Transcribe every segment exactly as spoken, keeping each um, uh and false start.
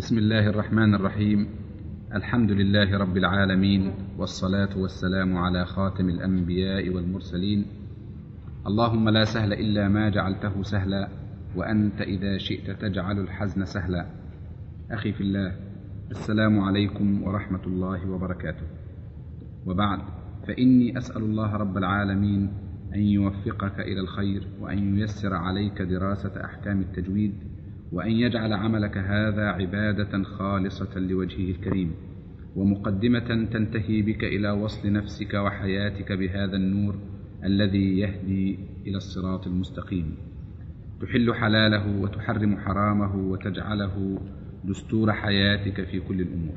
بسم الله الرحمن الرحيم. الحمد لله رب العالمين، والصلاة والسلام على خاتم الأنبياء والمرسلين. اللهم لا سهل إلا ما جعلته سهلا، وأنت إذا شئت تجعل الحزن سهلا. أخي في الله، السلام عليكم ورحمة الله وبركاته. وبعد، فإني أسأل الله رب العالمين أن يوفقك إلى الخير، وأن ييسر عليك دراسة أحكام التجويد، وأن يجعل عملك هذا عبادة خالصة لوجهه الكريم، ومقدمة تنتهي بك إلى وصل نفسك وحياتك بهذا النور الذي يهدي إلى الصراط المستقيم، تحل حلاله وتحرم حرامه، وتجعله دستور حياتك في كل الأمور.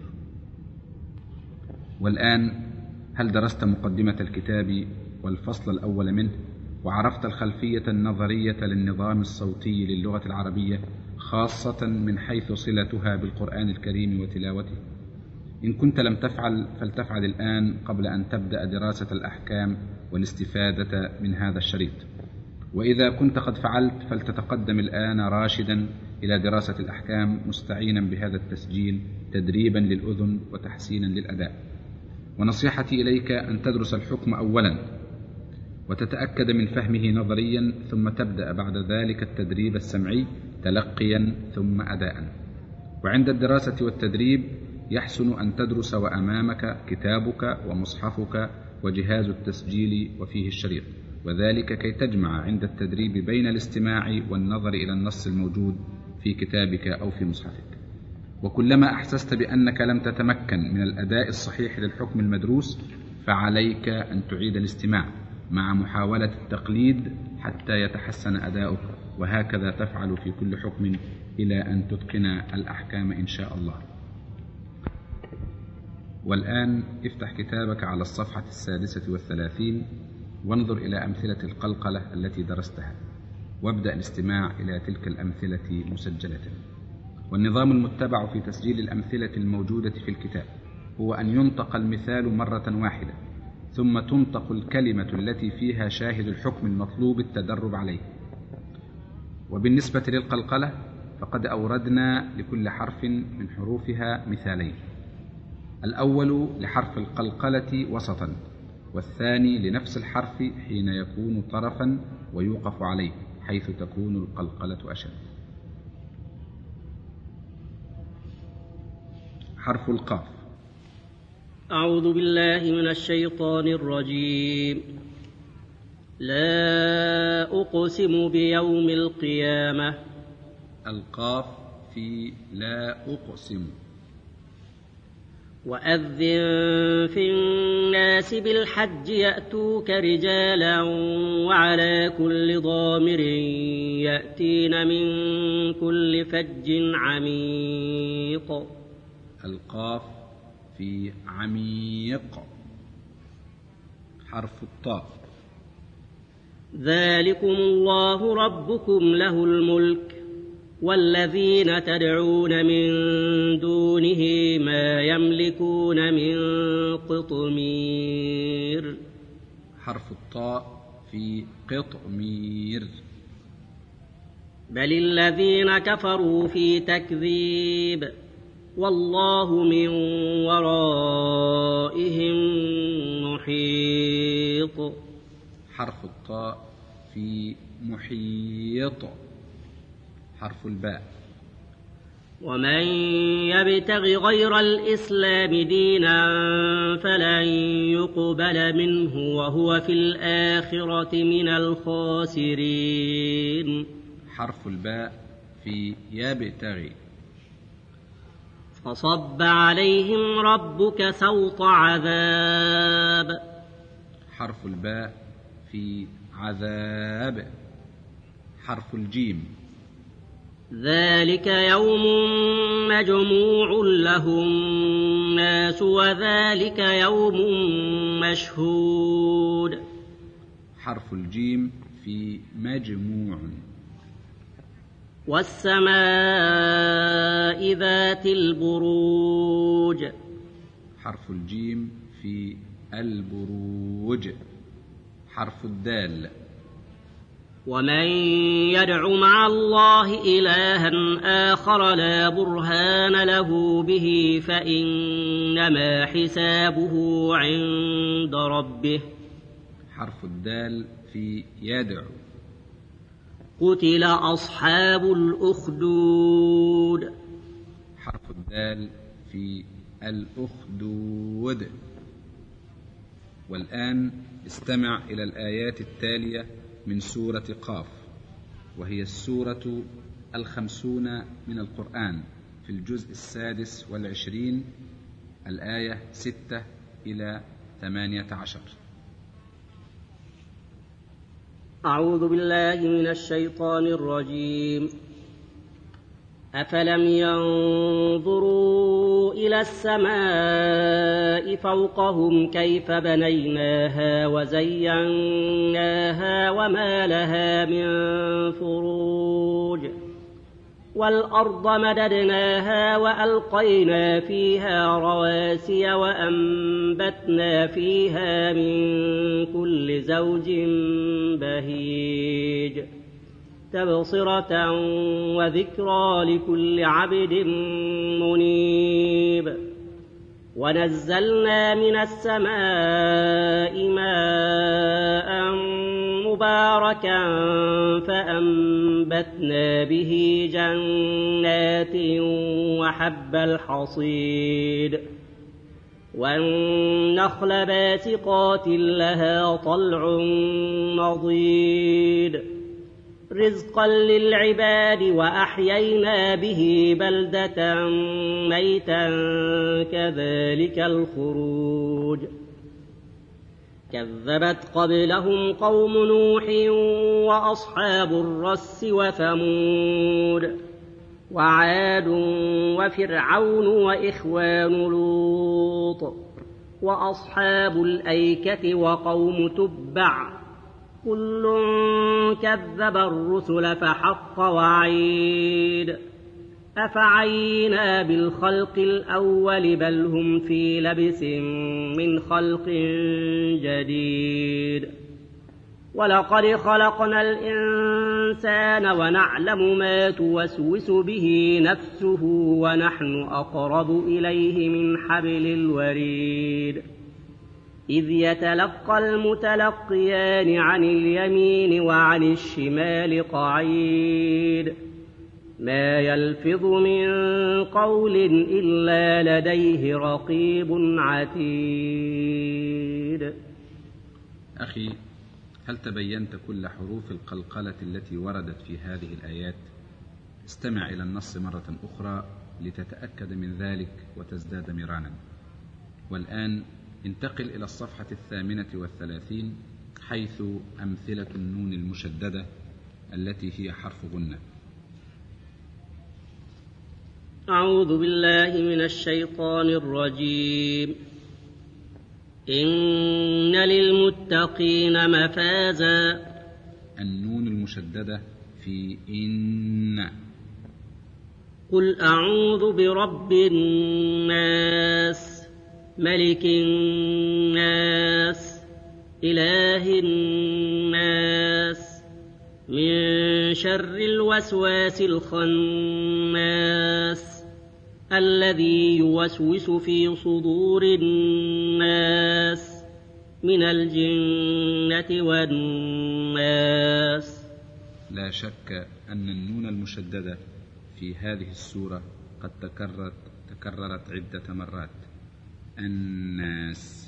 والآن، هل درست مقدمة الكتاب والفصل الأول منه، وعرفت الخلفية النظرية للنظام الصوتي للغة العربية، خاصة من حيث صلتها بالقرآن الكريم وتلاوته؟ إن كنت لم تفعل فلتفعل الآن قبل أن تبدأ دراسة الأحكام والاستفادة من هذا الشريط. وإذا كنت قد فعلت فلتتقدم الآن راشدا إلى دراسة الأحكام، مستعينا بهذا التسجيل تدريبا للأذن وتحسينا للأداء. ونصيحتي إليك أن تدرس الحكم أولا وتتأكد من فهمه نظريا، ثم تبدأ بعد ذلك التدريب السمعي تلقيا ثم أداء. وعند الدراسة والتدريب يحسن أن تدرس وأمامك كتابك ومصحفك وجهاز التسجيل وفيه الشريط، وذلك كي تجمع عند التدريب بين الاستماع والنظر إلى النص الموجود في كتابك أو في مصحفك. وكلما أحسست بأنك لم تتمكن من الأداء الصحيح للحكم المدروس، فعليك أن تعيد الاستماع مع محاولة التقليد حتى يتحسن أداؤك، وهكذا تفعل في كل حكم إلى أن تتقن الأحكام إن شاء الله. والآن افتح كتابك على الصفحة السادسة والثلاثين، وانظر إلى أمثلة القلقلة التي درستها، وابدأ الاستماع إلى تلك الأمثلة مسجلة. والنظام المتبع في تسجيل الأمثلة الموجودة في الكتاب هو أن ينطق المثال مرة واحدة، ثم تنطق الكلمة التي فيها شاهد الحكم المطلوب التدرب عليه. وبالنسبة للقلقلة فقد أوردنا لكل حرف من حروفها مثالين: الأول لحرف القلقلة وسطا، والثاني لنفس الحرف حين يكون طرفا ويوقف عليه، حيث تكون القلقلة أشد. حرف القاف. أعوذ بالله من الشيطان الرجيم. لا أقسم بيوم القيامة. القاف في لا أقسم. وأذن في الناس بالحج يأتوك رجالا وعلى كل ضامر يأتين من كل فج عميق. القاف في عميق. حرف الطاء. ذلكم الله ربكم له الملك، والذين تدعون من دونه ما يملكون من قطمير. حرف الطاء في قطمير. بل الذين كفروا في تكذيب، والله من ورائهم محيط. حرف الطاء في محيط. حرف الباء. ومن يبتغ غير الإسلام دينا فلن يقبل منه وهو في الآخرة من الخاسرين. حرف الباء في يبتغي. فصب عليهم ربك سوط عذاب. حرف الباء في عذاب. حرف الجيم. ذلك يوم مجموع له الناس، وذلك يوم مشهود. حرف الجيم في مجموع. والسماء ذات البروج. حرف الجيم في البروج. حرف الدال. ومن يدع مع الله إلها آخر لا برهان له به فإنما حسابه عند ربه. حرف الدال في يدعو. قتل أصحاب الأخدود. حرف الدال في الأخدود. والآن استمع إلى الآيات التالية من سورة قاف، وهي السورة الخمسون من القرآن في الجزء السادس والعشرين، الآية ستة إلى ثمانية عشر. أعوذ بالله من الشيطان الرجيم. أفلم ينظروا إلى السماء فوقهم كيف بنيناها وزيناها وما لها من فروج، والأرض مددناها وألقينا فيها رواسي وأنبتنا فيها من كل زوج بهيج تبصرة وذكرى لكل عبد منيب. ونزلنا من السماء ماء مباركا فأنبتنا به جنات وحب الحصيد والنخل باسقات لها طلع نضيد رزقا للعباد وأحيينا به بلدة ميتا كذلك الخروج. كذبت قبلهم قوم نوح وأصحاب الرس وثمود وعاد وفرعون وإخوان لوط وأصحاب الأيكة وقوم تبع كل كذب الرسل فحق وعيد. أفعينا بالخلق الأول بل هم في لبس من خلق جديد. ولقد خلقنا الإنسان ونعلم ما توسوس به نفسه ونحن أقرب إليه من حبل الوريد. إذ يتلقى المتلقيان عن اليمين وعن الشمال قعيد ما يلفظ من قول إلا لديه رقيب عتيد. أخي، هل تبينت كل حروف القلقلة التي وردت في هذه الآيات؟ استمع إلى النص مرة أخرى لتتأكد من ذلك وتزداد مرانا. والآن انتقل إلى الصفحة الثامنة والثلاثين حيث أمثلة النون المشددة التي هي حرف غنة. أعوذ بالله من الشيطان الرجيم. إن للمتقين مفازا. النون المشددة في إن. قل أعوذ برب الناس ملك الناس إله الناس من شر الوسواس الخناس الذي يوسوس في صدور الناس من الجنة والناس. لا شك أن النون المشددة في هذه السورة قد تكررت, تكررت عدة مرات. الناس،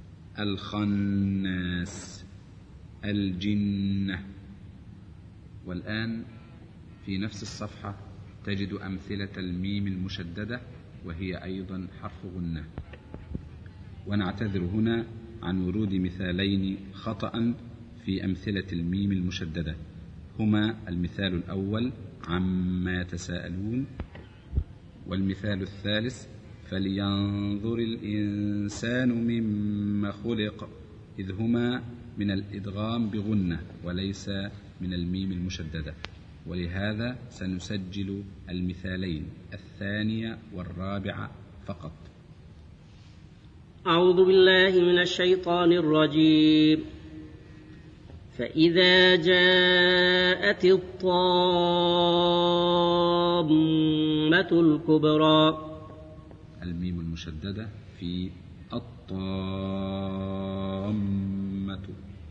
الخناس، الجنة. والآن في نفس الصفحة تجد أمثلة الميم المشددة وهي أيضا حرف غنة. ونعتذر هنا عن ورود مثالين خطأ في أمثلة الميم المشددة، هما المثال الأول عما يتساءلون، والمثال الثالث فلينظر الإنسان مما خلق، إذ هما من الإدغام بغنة وليس من الميم المشددة، ولهذا سنسجل المثالين الثانية والرابعة فقط. أعوذ بالله من الشيطان الرجيم. فإذا جاءت الطامة الكبرى. الميم المشددة في الطامة.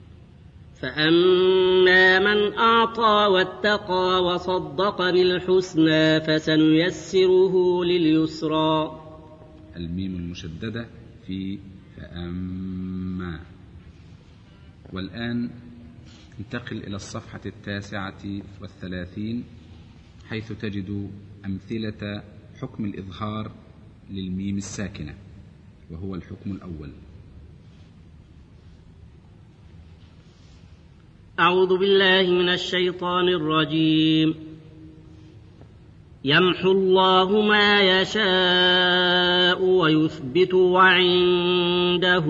فأما من أعطى واتقى وصدق بالحسنى فسنيسره لليسرى. الميم المشددة في فأما. والآن انتقل إلى الصفحة التاسعة والثلاثين حيث تجد أمثلة حكم الإظهار للميم الساكنة، وهو الحكم الأول. أعوذ بالله من الشيطان الرجيم. يمحو الله ما يشاء ويثبت وعنده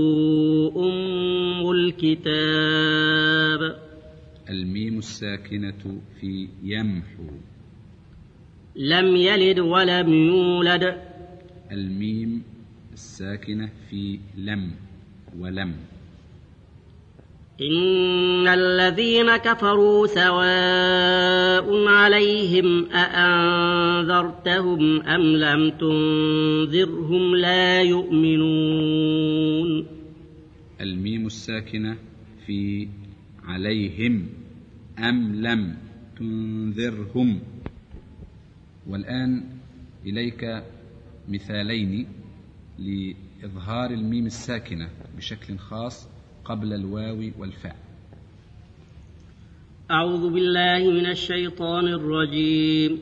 أم الكتاب. الميم الساكنة في يمحو. لم يلد ولم يولد. الميم الساكنة في لم ولم. إن الذين كفروا سواء عليهم أأنذرتهم أم لم تنذرهم لا يؤمنون. الميم الساكنة في عليهم أم لم تنذرهم. والآن إليك مثالين لإظهار الميم الساكنة بشكل خاص قبل الواو والفاء. أعوذ بالله من الشيطان الرجيم.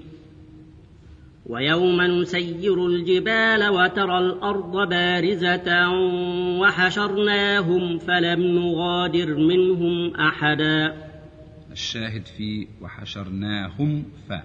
ويوم نسير الجبال وترى الأرض بارزة وحشرناهم فلم نغادر منهم أحدا. الشاهد في وحشرناهم فاء.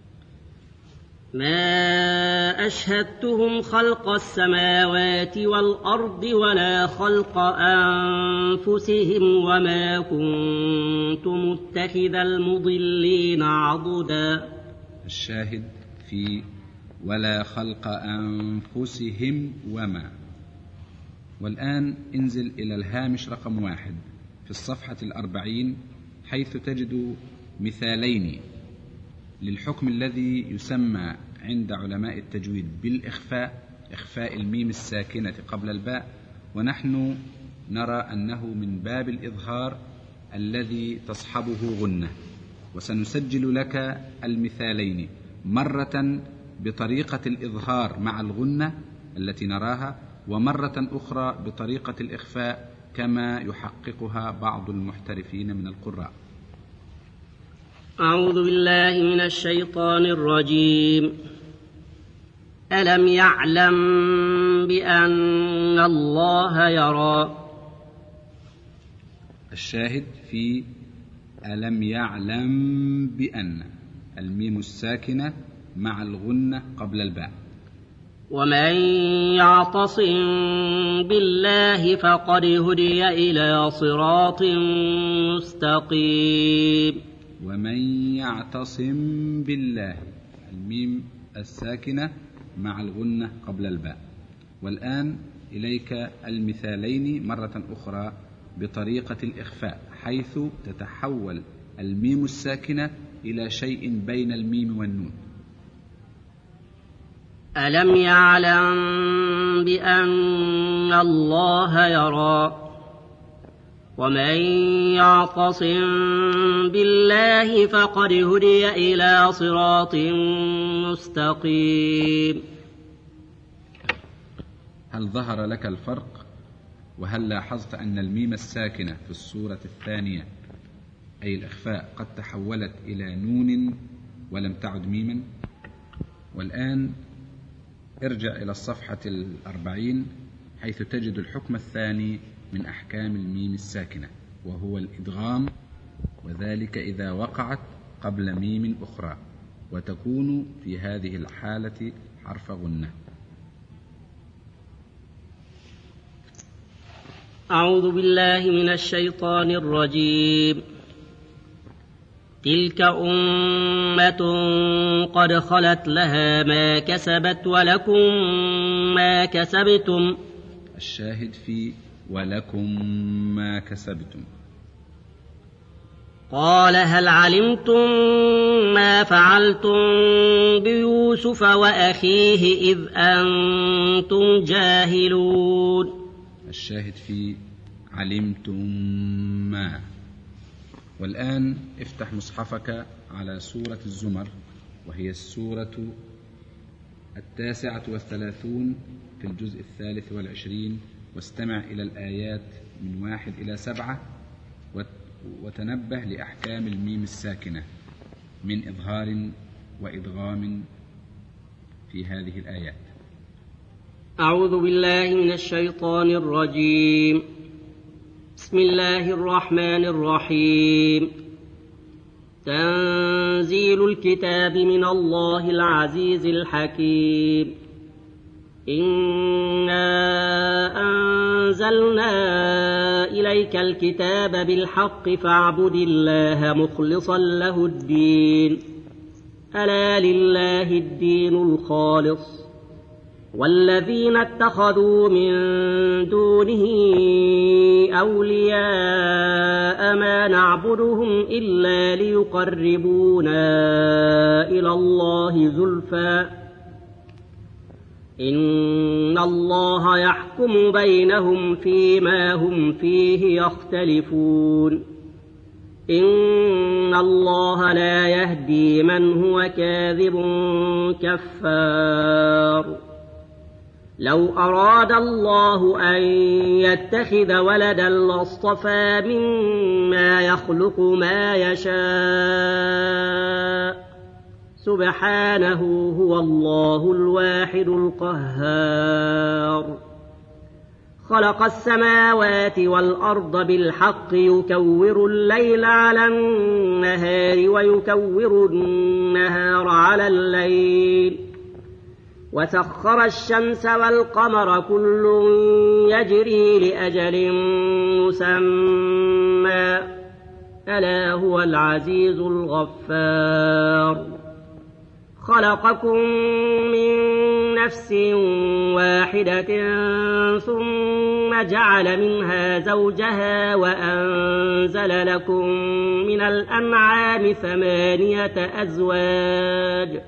ما أشهدتهم خلق السماوات والأرض ولا خلق أنفسهم وما كنت متخذ المضلين عضدا. الشاهد في ولا خلق أنفسهم وما. والآن انزل إلى الهامش رقم واحد في الصفحة الأربعين حيث تجد مثالين للحكم الذي يسمى عند علماء التجويد بالإخفاء، إخفاء الميم الساكنة قبل الباء، ونحن نرى أنه من باب الإظهار الذي تصحبه غنة. وسنسجل لك المثالين مرة بطريقة الإظهار مع الغنة التي نراها، ومرة أخرى بطريقة الإخفاء كما يحققها بعض المحترفين من القراء. أعوذ بالله من الشيطان الرجيم. ألم يعلم بأن الله يرى. الشاهد في ألم يعلم بأن، الميم الساكنة مع الغنة قبل الباء. ومن يعتصم بالله فقد هدي إلى صراط مستقيم. ومن يعتصم بالله، الميم الساكنة مع الغنة قبل الباء. والآن إليك المثالين مرة أخرى بطريقة الإخفاء حيث تتحول الميم الساكنة إلى شيء بين الميم والنون. ألم يعلم بأن الله يرى. ومن يعتصم بالله فقد هدي إلى صراط مستقيم. هل ظهر لك الفرق؟ وهل لاحظت أن الميم الساكنة في الصورة الثانية أي الإخفاء قد تحولت إلى نون ولم تعد ميما؟ والآن ارجع إلى الصفحة الأربعين حيث تجد الحكم الثاني من أحكام الميم الساكنة، وهو الإدغام، وذلك إذا وقعت قبل ميم أخرى، وتكون في هذه الحالة حرف غنة. أعوذ بالله من الشيطان الرجيم. تلك أمة قد خلت لها ما كسبت ولكم ما قال هل علمتم ما فعلتم بيوسف وأخيه إذ أنتم جاهلون. الشاهد في علمتم ما. والآن افتح مصحفك على سورة الزمر، وهي السورة التاسعة والثلاثون في الجزء الثالث والعشرين، واستمع إلى الآيات من واحد إلى سبعة، وتنبه لأحكام الميم الساكنة من إظهار وإدغام في هذه الآيات. أعوذ بالله من الشيطان الرجيم. بسم الله الرحمن الرحيم. تنزيل الكتاب من الله العزيز الحكيم. إنا أنزلنا إليك الكتاب بالحق فاعبد الله مخلصا له الدين. ألا لله الدين الخالص، والذين اتخذوا من دونه أولياء ما نعبدهم إلا ليقربونا إلى الله زلفى إن الله يحكم بينهم فيما هم فيه يختلفون. إن الله لا يهدي من هو كاذب كفار. لو أراد الله أن يتخذ ولدا لاصطفى مما يخلق ما يشاء، سبحانه هو الله الواحد القهار. خلق السماوات والأرض بالحق يكور الليل على النهار ويكور النهار على الليل، وسخر الشمس والقمر كل يجري لأجل مسمى، ألا هو العزيز الغفار. خلقكم من نفس واحدة ثم جعل منها زوجها وأنزل لكم من الأنعام ثمانية أزواج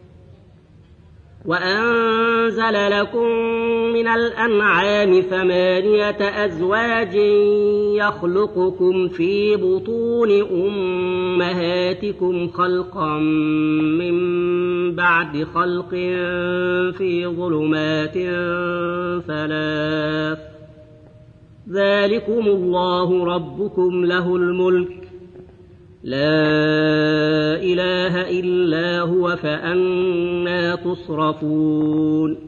وأنزل لكم من الأنعام ثمانية أزواج يخلقكم في بطون أمهاتكم خلقا من بعد خلق في ظلمات ثلاث، ذلكم الله ربكم له الملك لا إله إلا هو فأنى تصرفون.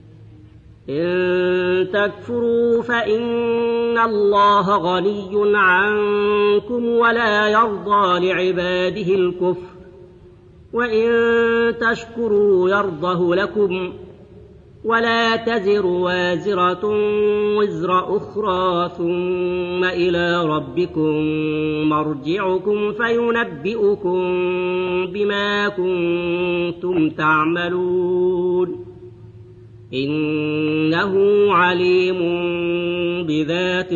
إن تكفروا فإن الله غني عنكم ولا يرضى لعباده الكفر، وإن تشكروا يرضه لكم، ولا تزر وازرة وزر أخرى، ثم إلى ربكم مرجعكم فينبئكم بما كنتم تعملون، إنه عليم بذات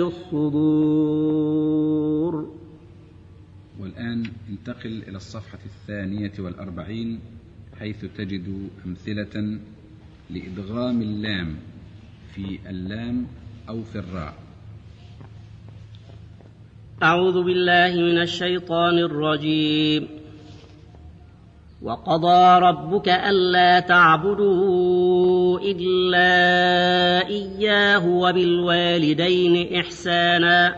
الصدور. والآن انتقل إلى الصفحة الثانية والأربعين، حيث تجد أمثلة لإدغام اللام في اللام أو في الراء. أعوذ بالله من الشيطان الرجيم. وقضى ربك ألا تعبدوا إلا إياه وبالوالدين إحسانا،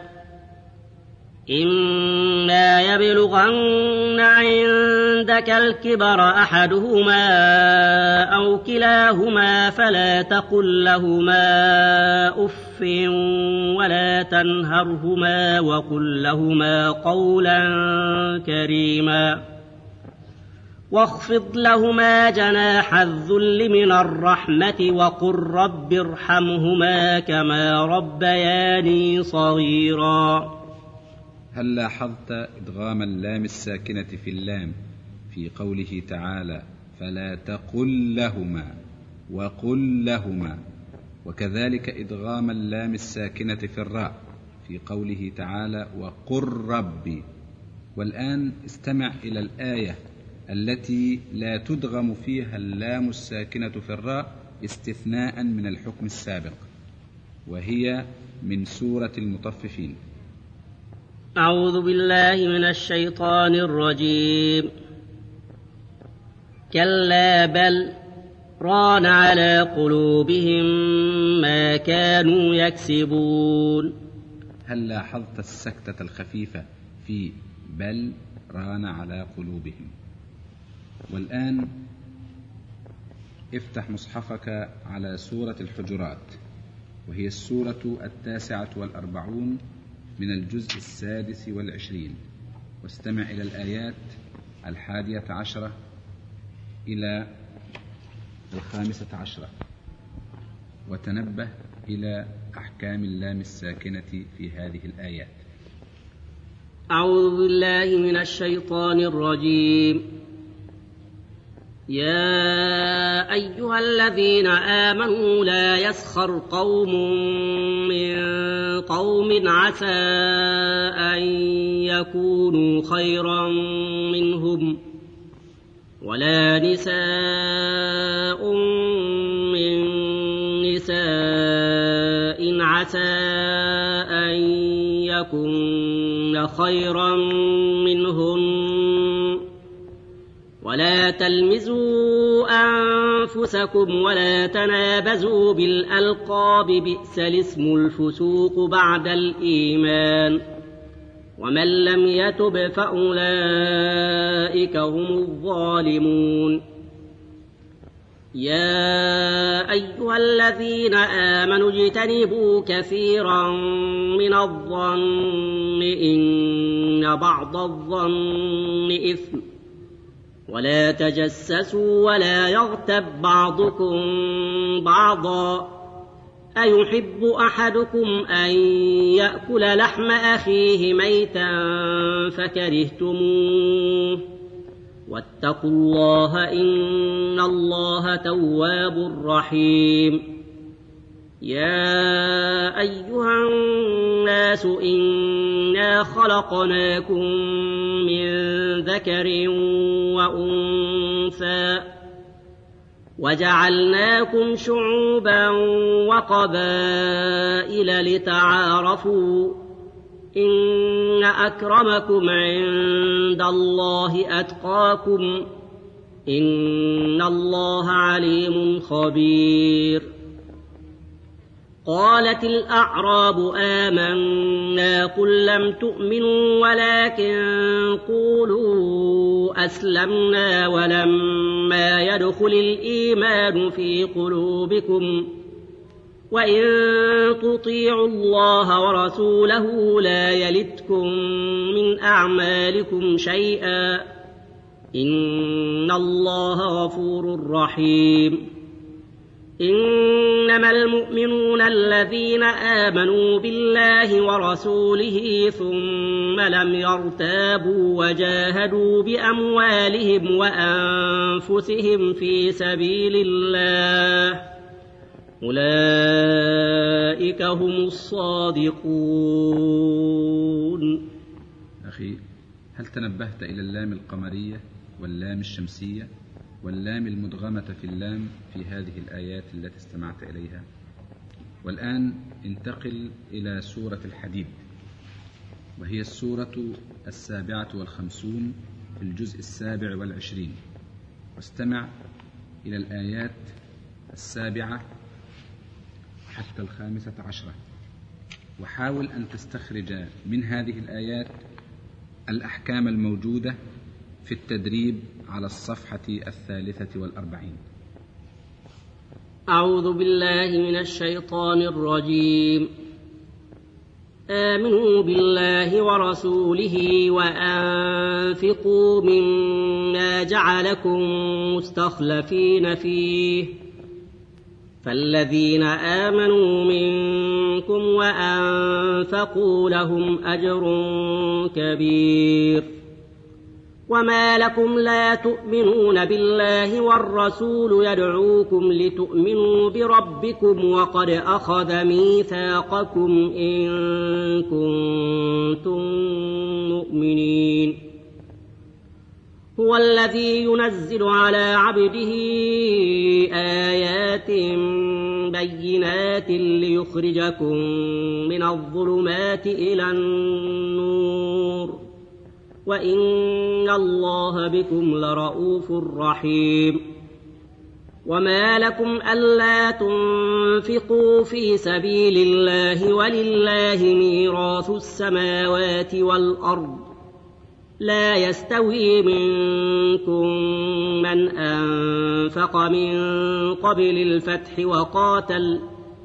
إما يبلغن عندك الكبر أحدهما أو كلاهما فلا تقل لهما أف ولا تنهرهما وقل لهما قولا كريما، واخفض لهما جناح الذل من الرحمة وقل رب ارحمهما كما ربياني صغيرا. هل لاحظت إدغام اللام الساكنة في اللام في قوله تعالى فلا تقل لهما وقل لهما، وكذلك إدغام اللام الساكنة في الراء في قوله تعالى وقل ربي؟ والآن استمع إلى الآية التي لا تدغم فيها اللام الساكنة في الراء استثناء من الحكم السابق، وهي من سورة المطففين. أعوذ بالله من الشيطان الرجيم. كلا بل ران على قلوبهم ما كانوا يكسبون. هل لاحظت السكتة الخفيفة في بل ران على قلوبهم؟ والآن افتح مصحفك على سورة الحجرات، وهي السورة التاسعة والأربعون من الجزء السادس والعشرين، واستمع إلى الآيات الحادية عشرة إلى الخامسة عشرة، وتنبه إلى أحكام اللام الساكنة في هذه الآيات. أعوذ بالله من الشيطان الرجيم. يا أيها الذين آمنوا لا يسخر قوم من قوم عسى أن يكونوا خيرا منهم، ولا نساء من نساء عسى أن يكن خيرا منهن، ولا تلمزوا أنفسكم ولا تنابزوا بالألقاب، بئس الاسم الفسوق بعد الإيمان، ومن لم يتب فأولئك هم الظالمون. يا أيها الذين آمنوا اجتنبوا كثيرا من الظن إن بعض الظن إثم، ولا تجسسوا ولا يغتب بعضكم بعضا، أيحب أحدكم أن يأكل لحم أخيه ميتا فكرهتموه، واتقوا الله إن الله تواب رحيم. يا أيها الناس إنا خلقناكم من ذكر وأنثى وجعلناكم شعوبا وقبائل لتعارفوا، إن أكرمكم عند الله أتقاكم، إن الله عليم خبير. قالت الأعراب آمنا قل لم تؤمنوا ولكن قولوا أسلمنا ولما يدخل الإيمان في قلوبكم، وإن تطيعوا الله ورسوله لا يلتكم من أعمالكم شيئا، إن الله غفور رحيم. إنما المؤمنون الذين آمنوا بالله ورسوله ثم لم يرتابوا وجاهدوا بأموالهم وأنفسهم في سبيل الله، أولئك هم الصادقون. أخي، هل تنبهت إلى اللام القمرية واللام الشمسية واللام المدغمة في اللام في هذه الآيات التي استمعت إليها؟ والآن انتقل إلى سورة الحديد، وهي السورة السابعة والخمسون في الجزء السابع والعشرين، واستمع إلى الآيات السابعة حتى الخامسة عشرة، وحاول أن تستخرج من هذه الآيات الأحكام الموجودة في التدريب على الصفحة الثالثة والأربعين. أعوذ بالله من الشيطان الرجيم. آمنوا بالله ورسوله وأنفقوا مما جعلكم مستخلفين فيه، فالذين آمنوا منكم وأنفقوا لهم أجر كبير. وما لكم لا تؤمنون بالله والرسول يدعوكم لتؤمنوا بربكم وقد أخذ ميثاقكم إن كنتم مؤمنين. هو الذي ينزل على عبده آيات بينات ليخرجكم من الظلمات إلى النور وإن الله بكم لرءوف رحيم وما لكم ألا تنفقوا في سبيل الله ولله ميراث السماوات والأرض لا يستوي منكم من أنفق من قبل الفتح وقاتل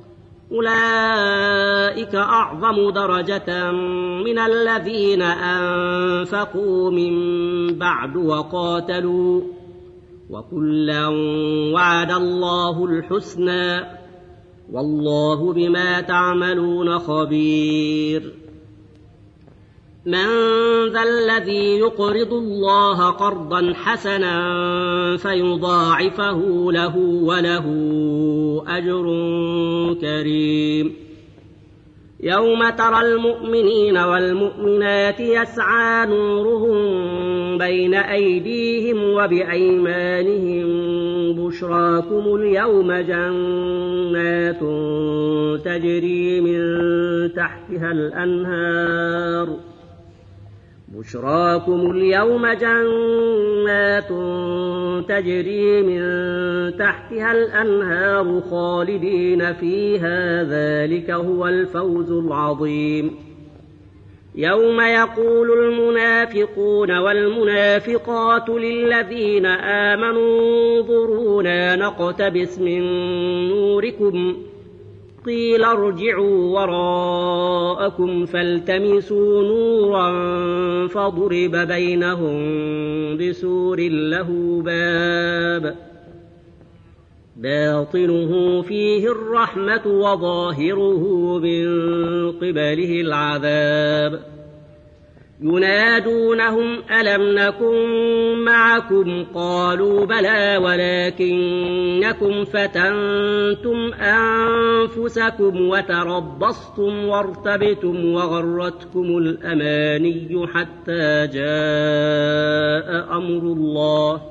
أولئك أعظم درجة من الذين أنفقوا من بعد وقاتلوا وكلا وعد الله الحسنى والله بما تعملون خبير من ذا الذي يقرض الله قرضا حسنا فيضاعفه له وله أجر كريم يوم ترى المؤمنين والمؤمنات يسعى نورهم بين أيديهم وبأيمانهم بشراكم اليوم جنات تجري من تحتها الأنهار بشراكم اليوم جنات تجري من تحتها الأنهار خالدين فيها ذلك هو الفوز العظيم يوم يقول المنافقون والمنافقات للذين آمنوا انظرونا نقتبس من نوركم قيل ارجعوا وراءكم فالتمسوا نورا فضرب بينهم بسور له باب باطنه فيه الرحمة وظاهره من قبله العذاب ينادونهم ألم نكن معكم قالوا بلى ولكنكم فتنتم أنفسكم وتربصتم وارتبتم وغرتكم الأماني حتى جاء أمر الله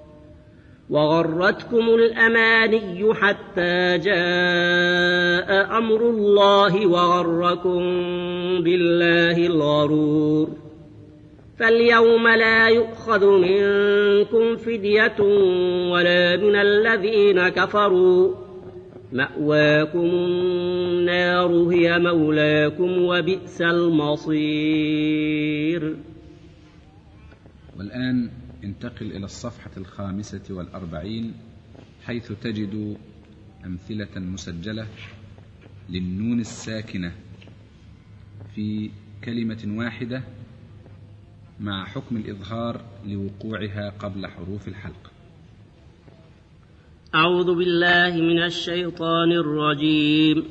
وغرتكم الأماني حتى جاء أمر الله وغركم بالله الغرور فاليوم لا يؤخذ منكم فدية ولا من الذين كفروا مأواكم النار هي مولاكم وبئس المصير. والآن انتقل إلى الصفحة الخامسة والأربعين حيث تجد أمثلة مسجلة للنون الساكنة في كلمة واحدة مع حكم الإظهار لوقوعها قبل حروف الحلق. أعوذ بالله من الشيطان الرجيم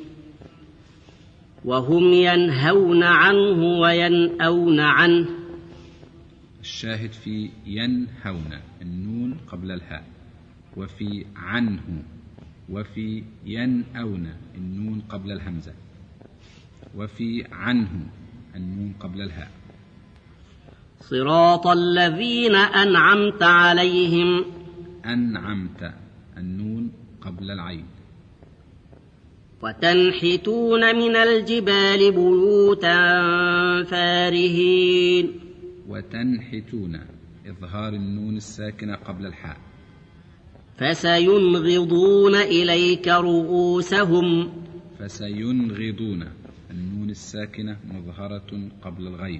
وهم ينهون عنه وينأون عنه. الشاهد في ينهون النون قبل الهاء، وفي عنه، وفي ينأون النون قبل الهمزة، وفي عنه النون قبل الهاء. صراط الذين أنعمت عليهم. أنعمت النون قبل العين. وتنحتون من الجبال بيوتا فارهين. وتنحتون إظهار النون الساكنة قبل الحاء. فسينغضون إليك رؤوسهم. فسينغضون النون الساكنة مظهرة قبل الغين.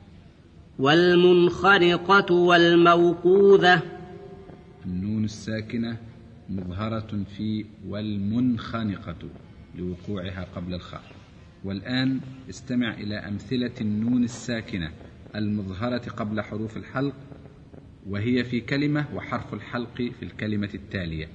والمنخنقة والموقوذة النون الساكنة مظهرة في والمنخنقة لوقوعها قبل الخاء. والآن استمع إلى أمثلة النون الساكنة المظهرة قبل حروف الحلق وهي في كلمة وحرف الحلق في الكلمة التالية.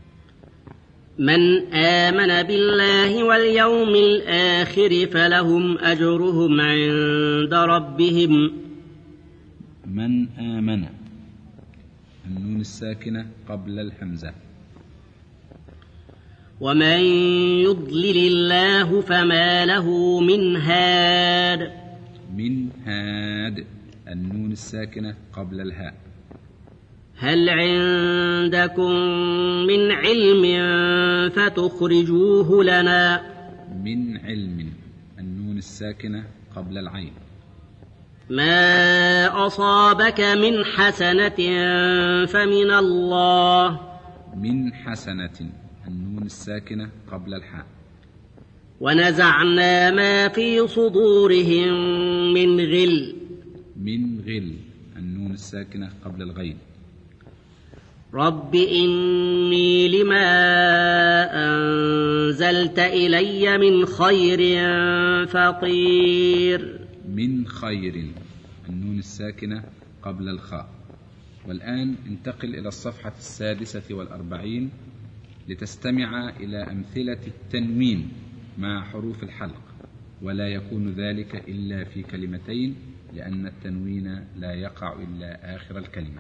من آمن بالله واليوم الآخر فلهم أجرهم عند ربهم. من آمن النون الساكنة قبل الهمزة. ومن يضلل الله فما له من هاد. من هاد النون الساكنة قبل الهاء. هل عندكم من علم فتخرجوه لنا؟ من علم، النون الساكنة قبل العين. ما أصابك من حسنة فمن الله. من حسنة، النون الساكنة قبل الحاء. ونزعنا ما في صدورهم من غل. من غل، النون الساكنة قبل الغين. رب إني لما أنزلت إلي من خير فقير. من خير، النون الساكنة قبل الخاء. والآن انتقل إلى الصفحة السادسة والأربعين لتستمع إلى أمثلة التنوين مع حروف الحلق، ولا يكون ذلك إلا في كلمتين، لأن التنوين لا يقع إلا آخر الكلمة.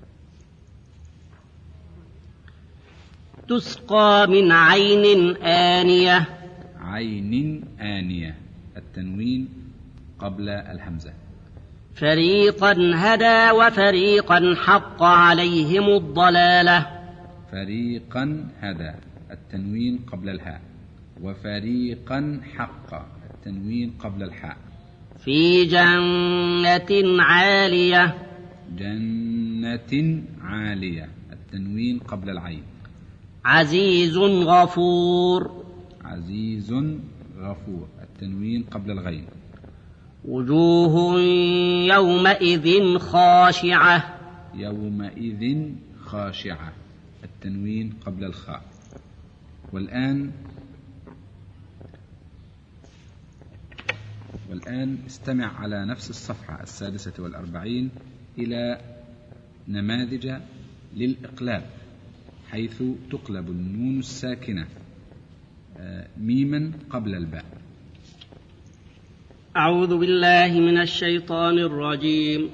تسقى من عين آنية. عين آنية، التنوين قبل الهمزة. فريقا هدى وفريقا حق عليهم الضلالة. فريقا هدى، التنوين قبل الهاء. وفريقا حق، التنوين قبل الحاء. في جنة عالية. جنة عالية، التنوين قبل العين. عزيز غفور. عزيز غفور، التنوين قبل الغين. وجوه يومئذ خاشعة. يومئذ خاشعة، التنوين قبل الخاء. والآن والآن استمع على نفس الصفحة السادسة والأربعين إلى نماذج للإقلاب، حيث تقلب النون الساكنة ميما قبل الباء. أعوذ بالله من الشيطان الرجيم.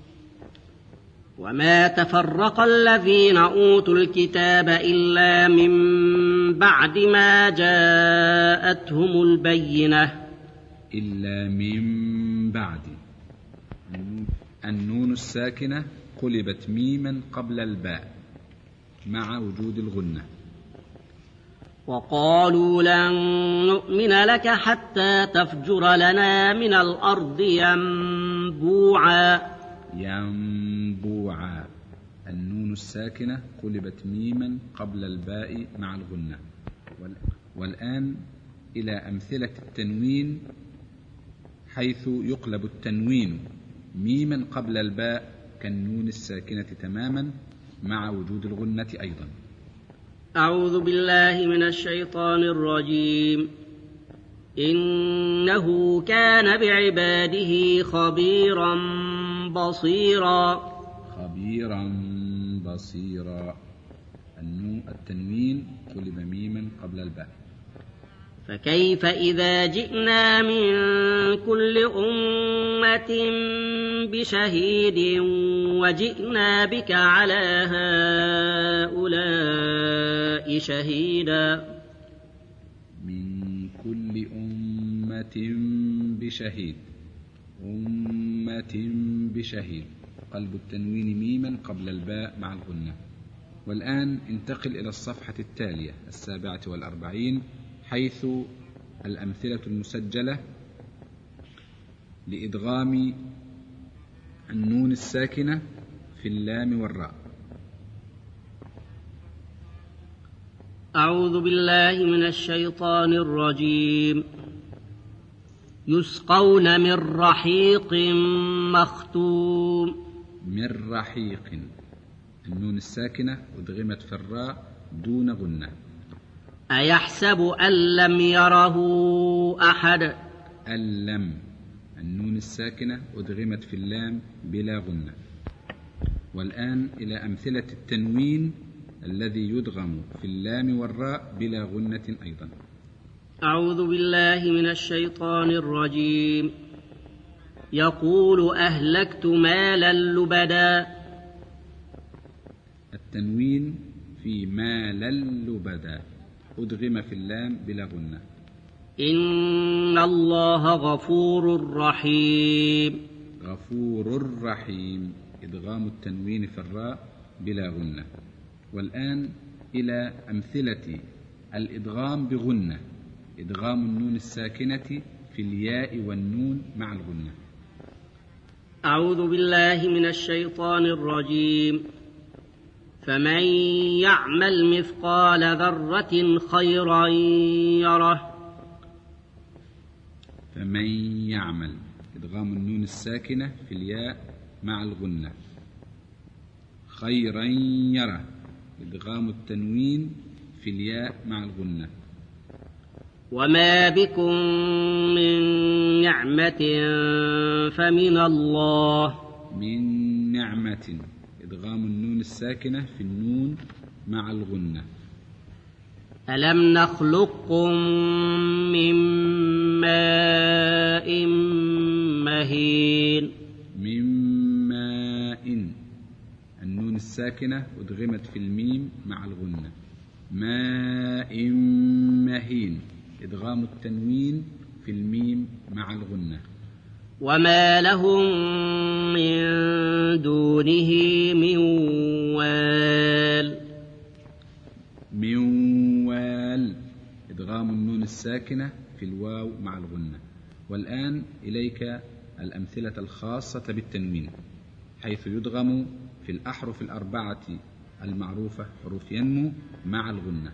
وما تفرق الذين أوتوا الكتاب إلا من بعد ما جاءتهم البينة. إلا من بعد، النون الساكنة قلبت ميما قبل الباء مع وجود الغنة. وقالوا لن نؤمن لك حتى تفجر لنا من الأرض ينبوعا. ينبوعا، النون الساكنة قلبت ميما قبل الباء مع الغنة. والآن إلى أمثلة التنوين، حيث يقلب التنوين ميما قبل الباء كالنون الساكنة تماما مع وجود الغنة أيضا. أعوذ بالله من الشيطان الرجيم. إنه كان بعباده خبيرا بصيرا. خبيرا بصيرا، التنوين قلب ميما قبل الباء. فكيف إذا جئنا من كل أمة بشهيد وجئنا بك على هؤلاء شهيدا. من كل أمة بشهيد، أمة بشهيد، قلب التنوين ميما قبل الباء مع الغنة. والآن انتقل إلى الصفحة التالية السابعة والأربعين، حيث الأمثلة المسجلة لإدغام النون الساكنة في اللام والراء. أعوذ بالله من الشيطان الرجيم. يسقون من رحيق مختوم. من رحيق، النون الساكنة أدغمت في الراء دون غنة. أيحسب أن لم يره أحد. اللم، النون الساكنة أدغمت في اللام بلا غنة. والآن إلى أمثلة التنوين الذي يدغم في اللام والراء بلا غنة أيضا. أعوذ بالله من الشيطان الرجيم. يقول أهلكت مالا لبدا. التنوين في مالا لبدا أدغم في اللام بلا غنة. إن الله غفور رحيم. غفور رحيم، إدغام التنوين في الراء بلا غنة. والآن إلى أمثلة الإدغام بغنة. إدغام النون الساكنة في الياء والنون مع الغنة. أعوذ بالله من الشيطان الرجيم. فمن يعمل مثقال ذرة خيرا يره. فمن يعمل، إدغام النون الساكنة في الياء مع الغنة. خيرا يره، إدغام التنوين في الياء مع الغنة. وما بكم من نعمة فمن الله. من نعمة، إدغام النون الساكنة في النون مع الغنة. ألم نخلقكم من ماء مهين. من ماء، النون الساكنة أدغمت في الميم مع الغنة. ماء مهين، إدغام التنوين في الميم مع الغنة. وما لهم من دونه من وال. من وال، إدغام النون الساكنة في الواو مع الغنة. والآن إليك الأمثلة الخاصة بالتنوين، حيث يدغم في الأحرف الأربعة المعروفة حروف ينمو مع الغنة.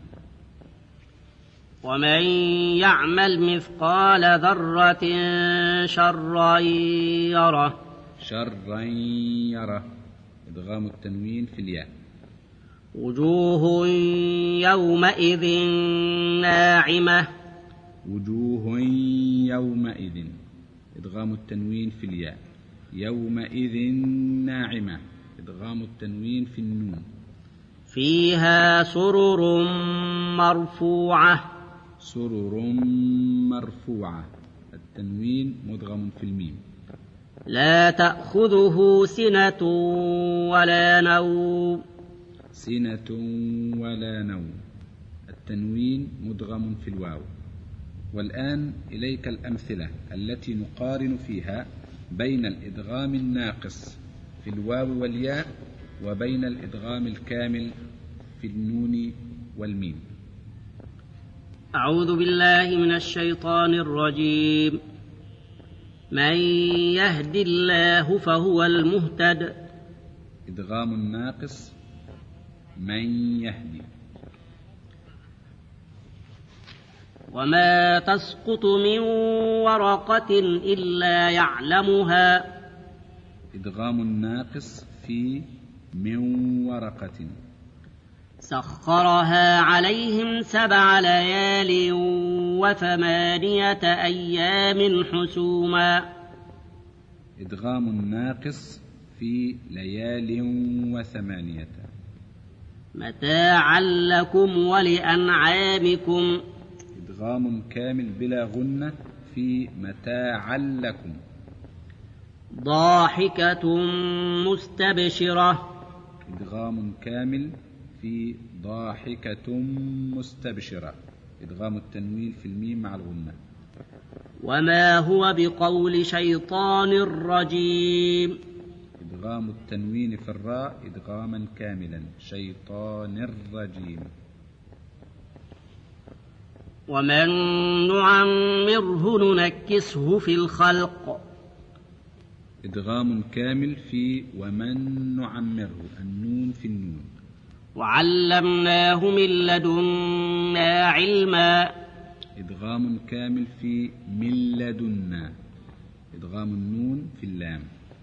ومن يعمل مثقال ذرة شرا يره. شرا يره، إدغام التنوين في الياء. وجوه يومئذ ناعمة. وجوه يومئذ، إدغام التنوين في الياء. يومئذ ناعمة، إدغام التنوين في النون. فيها سرر مرفوعة. سرر مرفوعة، التنوين مدغم في الميم. لا تأخذه سنة ولا نوم. سنة ولا نوم، التنوين مدغم في الواو. والآن إليك الأمثلة التي نقارن فيها بين الإدغام الناقص في الواو والياء وبين الإدغام الكامل في النون والميم. أعوذ بالله من الشيطان الرجيم. من يهد الله فهو المهتد. إدغام الناقص من يهدي. وما تسقط من ورقة إلا يعلمها. إدغام الناقص في من ورقة. سخرها عليهم سبع ليال وثمانية أيام حسوما. إدغام الناقص في ليال وثمانية. متاعا لكم ولأنعامكم. إدغام كامل بلا غنة في متاعا لكم. ضاحكة مستبشرة. إدغام كامل في ضاحكة مستبشرة، إدغام التنوين في الميم مع الغنة. وما هو بقول شيطان رجيم. إدغام التنوين في الراء إدغاما كاملا. شيطان الرجيم. ومن نعمره ننكسه في الخلق. إدغام كامل في ومن نعمره، النون في النون. وعلمناه من لدنا علما. إدغام كامل في من لدنا، إدغام النون في اللام.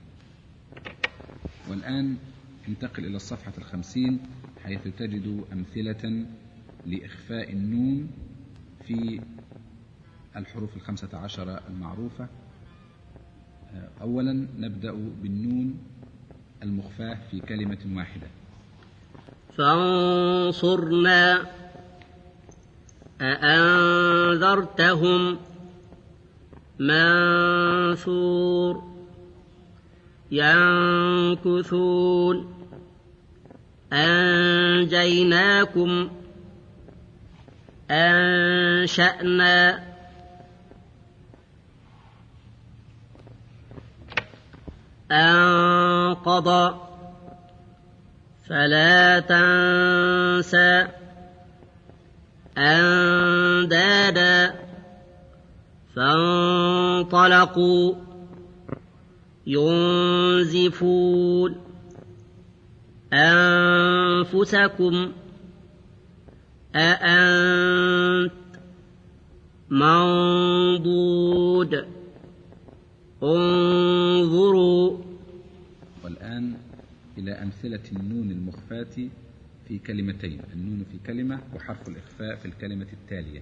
والآن انتقل إلى الصفحة الخمسين، حيث تجد أمثلة لإخفاء النون في الحروف الخمسة عشر المعروفة. أولا نبدأ بالنون المخفاة في كلمة واحدة. فانصرنا. أأنذرتهم منثور. ينكثون. أنجيناكم. أنشأنا. أنقضى. فلا تنسى أندادا فانطلقوا ينزفون أنفسكم أأنت منضود انظروا. والآن إلى أمثلة النون المخفاة في كلمتين، النون في كلمة وحرف الإخفاء في الكلمة التالية: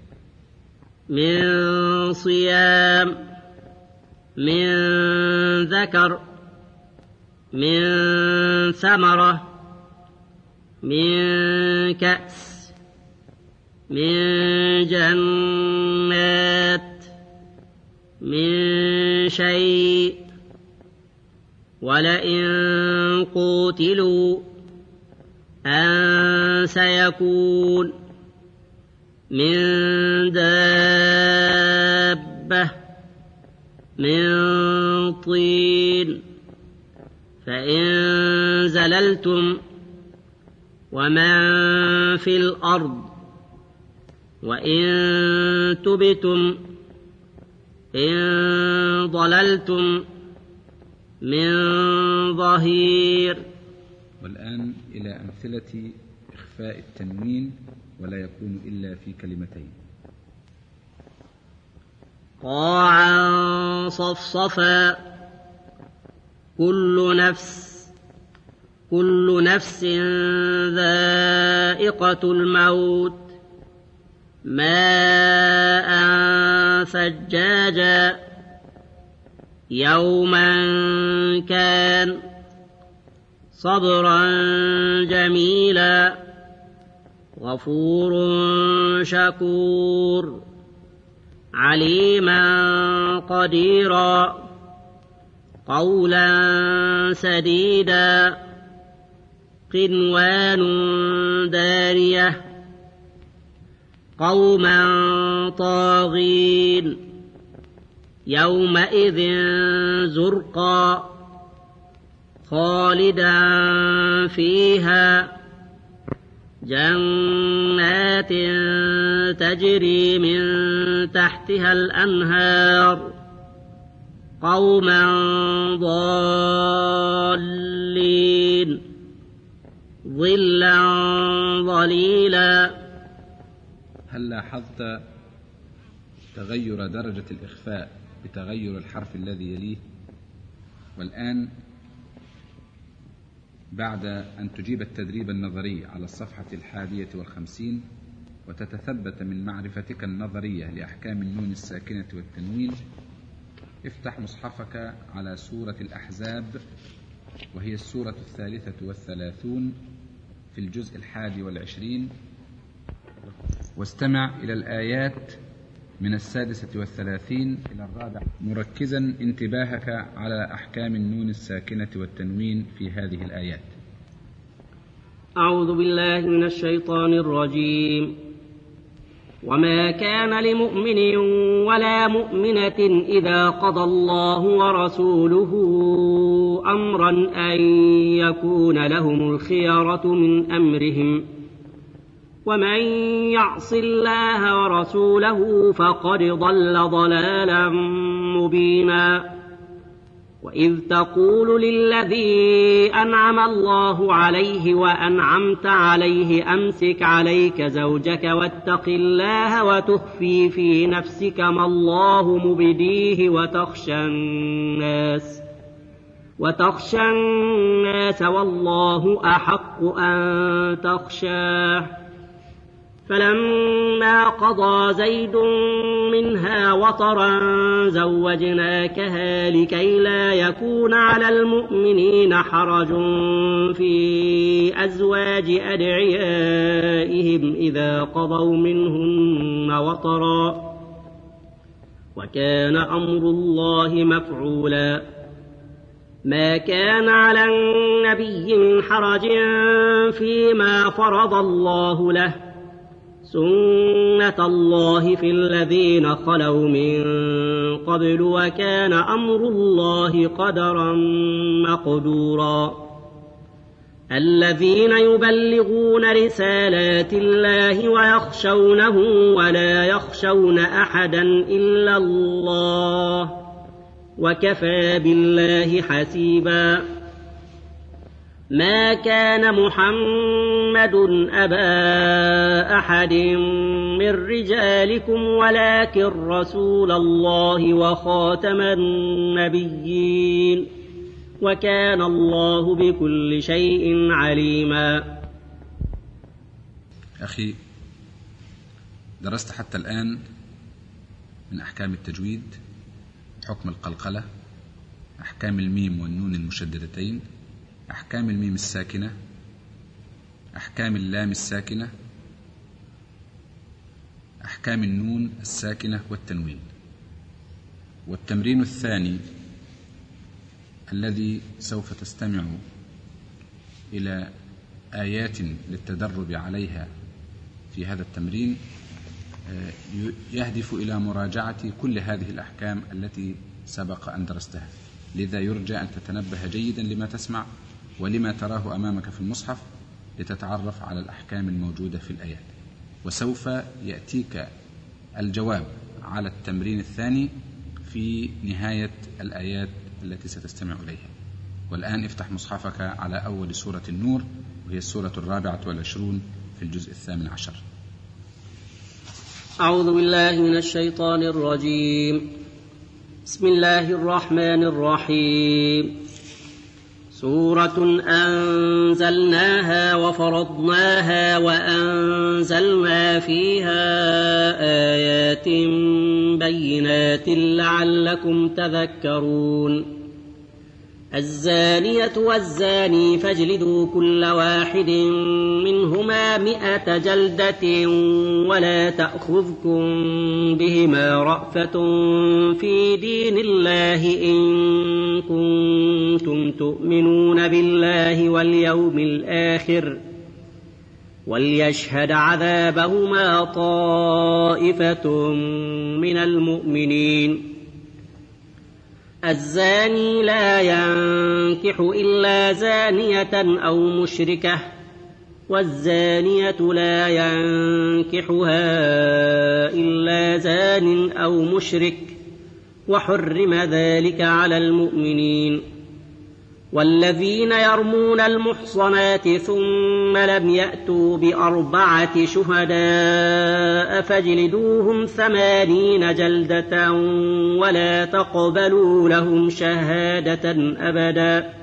من صيام، من ذكر، من ثمرة، من كأس، من جنات، من شيء. ولئن قوتلوا أن سيكون، من دابة، من طين. فإن زللتم ومن في الأرض وإن تبتم إن ضللتم من ظهير. والآن إلى أمثلة إخفاء التنوين ولا يكون إلا في كلمتين: طاعا صفصفا، كل نفس كل نفس ذائقة الموت، ماء ثجاجا، يوما كان، صبرا جميلا، غفور شكور، عليما قديرا، قولا سديدا، قنوان دارية، قوما طاغين، يومئذ زرقا، خالدا فيها، جنات تجري من تحتها الأنهار، قوما ضالين، ظلا ظليلا. هل لاحظت تغير درجة الإخفاء بتغير الحرف الذي يليه؟ والآن بعد أن تجيب التدريب النظري على الصفحة الحادية والخمسين وتتثبت من معرفتك النظرية لأحكام النون الساكنة والتنوين، افتح مصحفك على سورة الأحزاب، وهي السورة الثالثة والثلاثون في الجزء الحادي والعشرين، واستمع إلى الآيات من السادسة والثلاثين إلى الرابعة، مركزا انتباهك على أحكام النون الساكنة والتنوين في هذه الآيات. أعوذ بالله من الشيطان الرجيم. وما كان لمؤمن ولا مؤمنة إذا قضى الله ورسوله أمرا أن يكون لهم الخيرة من أمرهم، ومن يعص الله ورسوله فقد ضل ضلالا مبينا. وإذ تقول للذي أنعم الله عليه وأنعمت عليه أمسك عليك زوجك واتق الله وتخفي في نفسك ما الله مبديه وتخشى الناس وتخشى الناس والله أحق أن تخشاه. فلما قضى زيد منها وطرا زوجناكها لكي لا يكون على المؤمنين حرج في أزواج أدعيائهم إذا قضوا منهن وطرا، وكان أمر الله مفعولا. ما كان على النبي من حرج فيما فرض الله له، سنة الله في الذين خلوا من قبل، وكان أمر الله قدرا مقدورا. الذين يبلغون رسالات الله ويخشونه ولا يخشون أحدا إلا الله وكفى بالله حسيبا. ما كان محمد أبا أحد من رجالكم ولكن رسول الله وخاتم النبيين وكان الله بكل شيء عليما. أخي، درست حتى الآن من أحكام التجويد حكم القلقلة، أحكام الميم والنون المشددتين، أحكام الميم الساكنة، أحكام اللام الساكنة، أحكام النون الساكنة والتنوين. والتمرين الثاني الذي سوف تستمع إلى آيات للتدرب عليها في هذا التمرين يهدف إلى مراجعة كل هذه الأحكام التي سبق أن درستها، لذا يرجى أن تتنبه جيدا لما تسمع ولما تراه أمامك في المصحف لتتعرف على الأحكام الموجودة في الآيات. وسوف يأتيك الجواب على التمرين الثاني في نهاية الآيات التي ستستمع إليها. والآن افتح مصحفك على أول سورة النور، وهي السورة الرابعة والعشرون في الجزء الثامن عشر. أعوذ بالله من الشيطان الرجيم. بسم الله الرحمن الرحيم. سورة أنزلناها وفرضناها وأنزلنا فيها آيات بينات لعلكم تذكرون. الزانية والزاني فاجلدوا كل واحد منهما مئة جلدة ولا تأخذكم بهما رأفة في دين الله إن كنتم تؤمنون بالله واليوم الآخر وليشهد عذابهما طائفة من المؤمنين. الزاني لا ينكح إلا زانية أو مشركة والزانية لا ينكحها إلا زان أو مشرك وحرم ذلك على المؤمنين. والذين يرمون المحصنات ثم لم يأتوا بأربعة شهداء فاجلدوهم ثمانين جلدة ولا تقبلوا لهم شهادة أبدا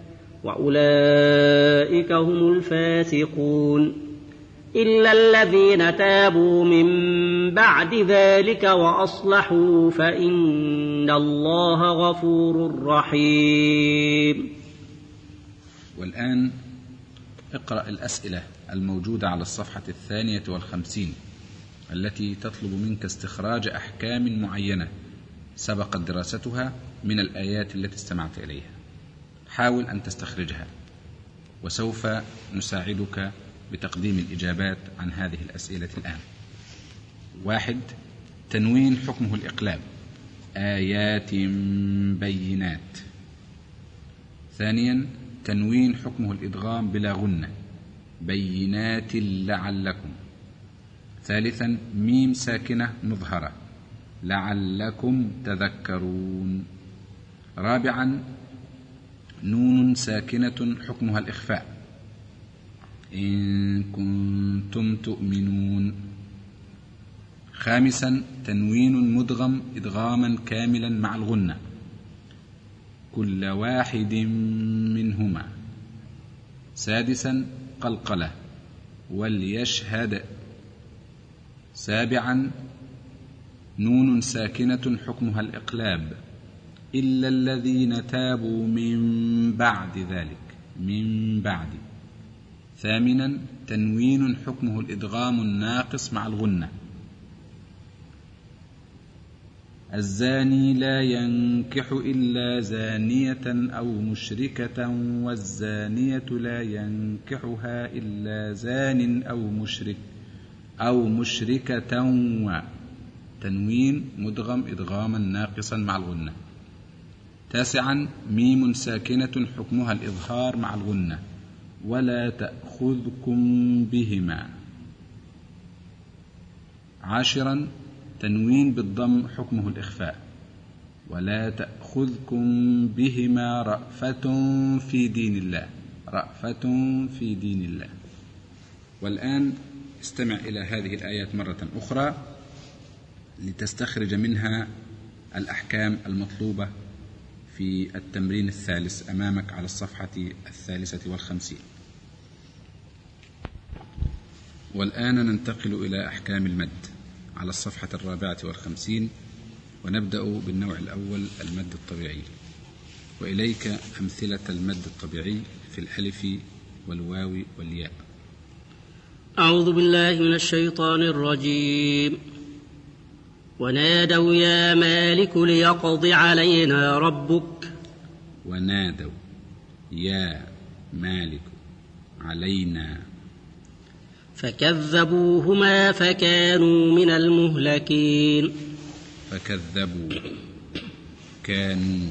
وأولئك هم الفاسقون إلا الذين تابوا من بعد ذلك وأصلحوا فإن الله غفور رحيم. والآن اقرأ الأسئلة الموجودة على الصفحة الثانية والخمسين التي تطلب منك استخراج أحكام معينة سبقت دراستها من الآيات التي استمعت إليها. حاول أن تستخرجها، وسوف نساعدك بتقديم الإجابات عن هذه الأسئلة الآن. واحد، تنوين حكمه الإقلاب، آيات بينات. ثانيا، تنوين حكمه الإدغام بلا غنة، بينات لعلكم. ثالثا، ميم ساكنة مظهرة، لعلكم تذكرون. رابعا، نون ساكنة حكمها الإخفاء، إن كنتم تؤمنون. خامسا، تنوين مدغم إدغاما كاملا مع الغنة، كل واحد منهما. سادسا، قلقلة، وليشهد. سابعا، نون ساكنة حكمها الإقلاب، إلا الذين تابوا من بعد ذلك، من بعد. ثامنا، تنوين حكمه الإدغام الناقص مع الغنة، الزاني لا ينكح إلا زانية أو مشركة والزانية لا ينكحها إلا زان أو مشرك أو مشركة و. تنوين مدغم إدغاما ناقصا مع الغنة. تاسعا، ميم ساكنة حكمها الإظهار مع الغنة، ولا تأخذكم بهما. عاشرا تنوين بالضم حكمه الإخفاء. ولا تأخذكم بهما رأفة في دين الله، رأفة في دين الله. والآن استمع إلى هذه الآيات مرة أخرى لتستخرج منها الأحكام المطلوبة في التمرين الثالث أمامك على الصفحة الثالثة والخمسين. والآن ننتقل إلى أحكام المد على الصفحة الرابعة والخمسين، ونبدأ بالنوع الأول المد الطبيعي. وإليك أمثلة المد الطبيعي في الألف والواو والياء. أعوذ بالله من الشيطان الرجيم. ونادوا يا مالك ليقض علينا ربك. ونادوا يا مالك علينا. فكذبوهما فكانوا من المهلكين. فكذبوا كانوا.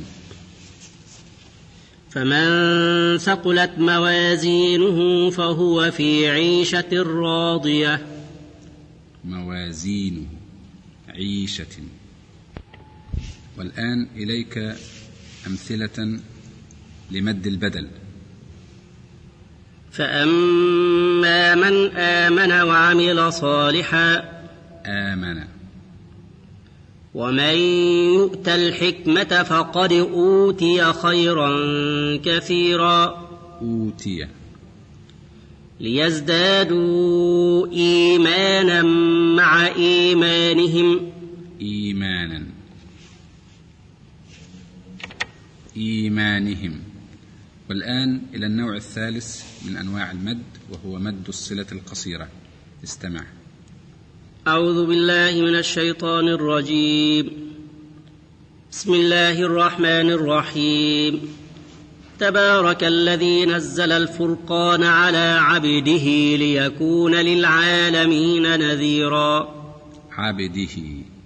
فمن ثقلت موازينه فهو في عيشة راضية. موازينه عيشة. والآن إليك أمثلة لمد البدل. فأما من آمن وعمل صالحا. آمن. ومن يؤت الحكمة فقد أوتي خيرا كثيرا. أوتي. ليزدادوا إيمانا مع إيمانهم. إيمانا إيمانهم. والآن إلى النوع الثالث من أنواع المد، وهو مد الصلة القصيرة. استمع. أعوذ بالله من الشيطان الرجيم. بسم الله الرحمن الرحيم. تبارك الذي نزل الفرقان على عبده ليكون للعالمين نذيرا. عبده.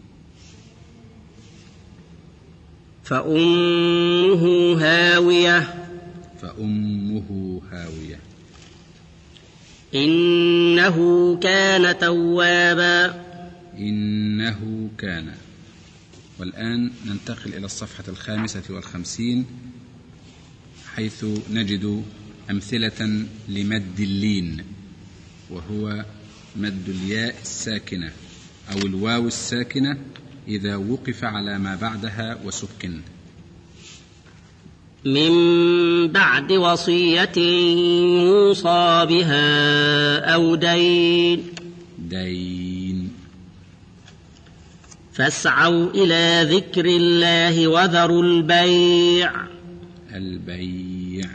فأمه هاوية. فأمه هاوية. إنه كان توابا. إنه كان. والآن ننتقل إلى الصفحة الخامسة والخمسين، حيث نجد أمثلة لمد اللين، وهو مد الياء الساكنة أو الواو الساكنة إذا وقف على ما بعدها وسكن. من بعد وصية يوصى بها أو دين. دين. فاسعوا إلى ذكر الله وذروا البيع. البيع.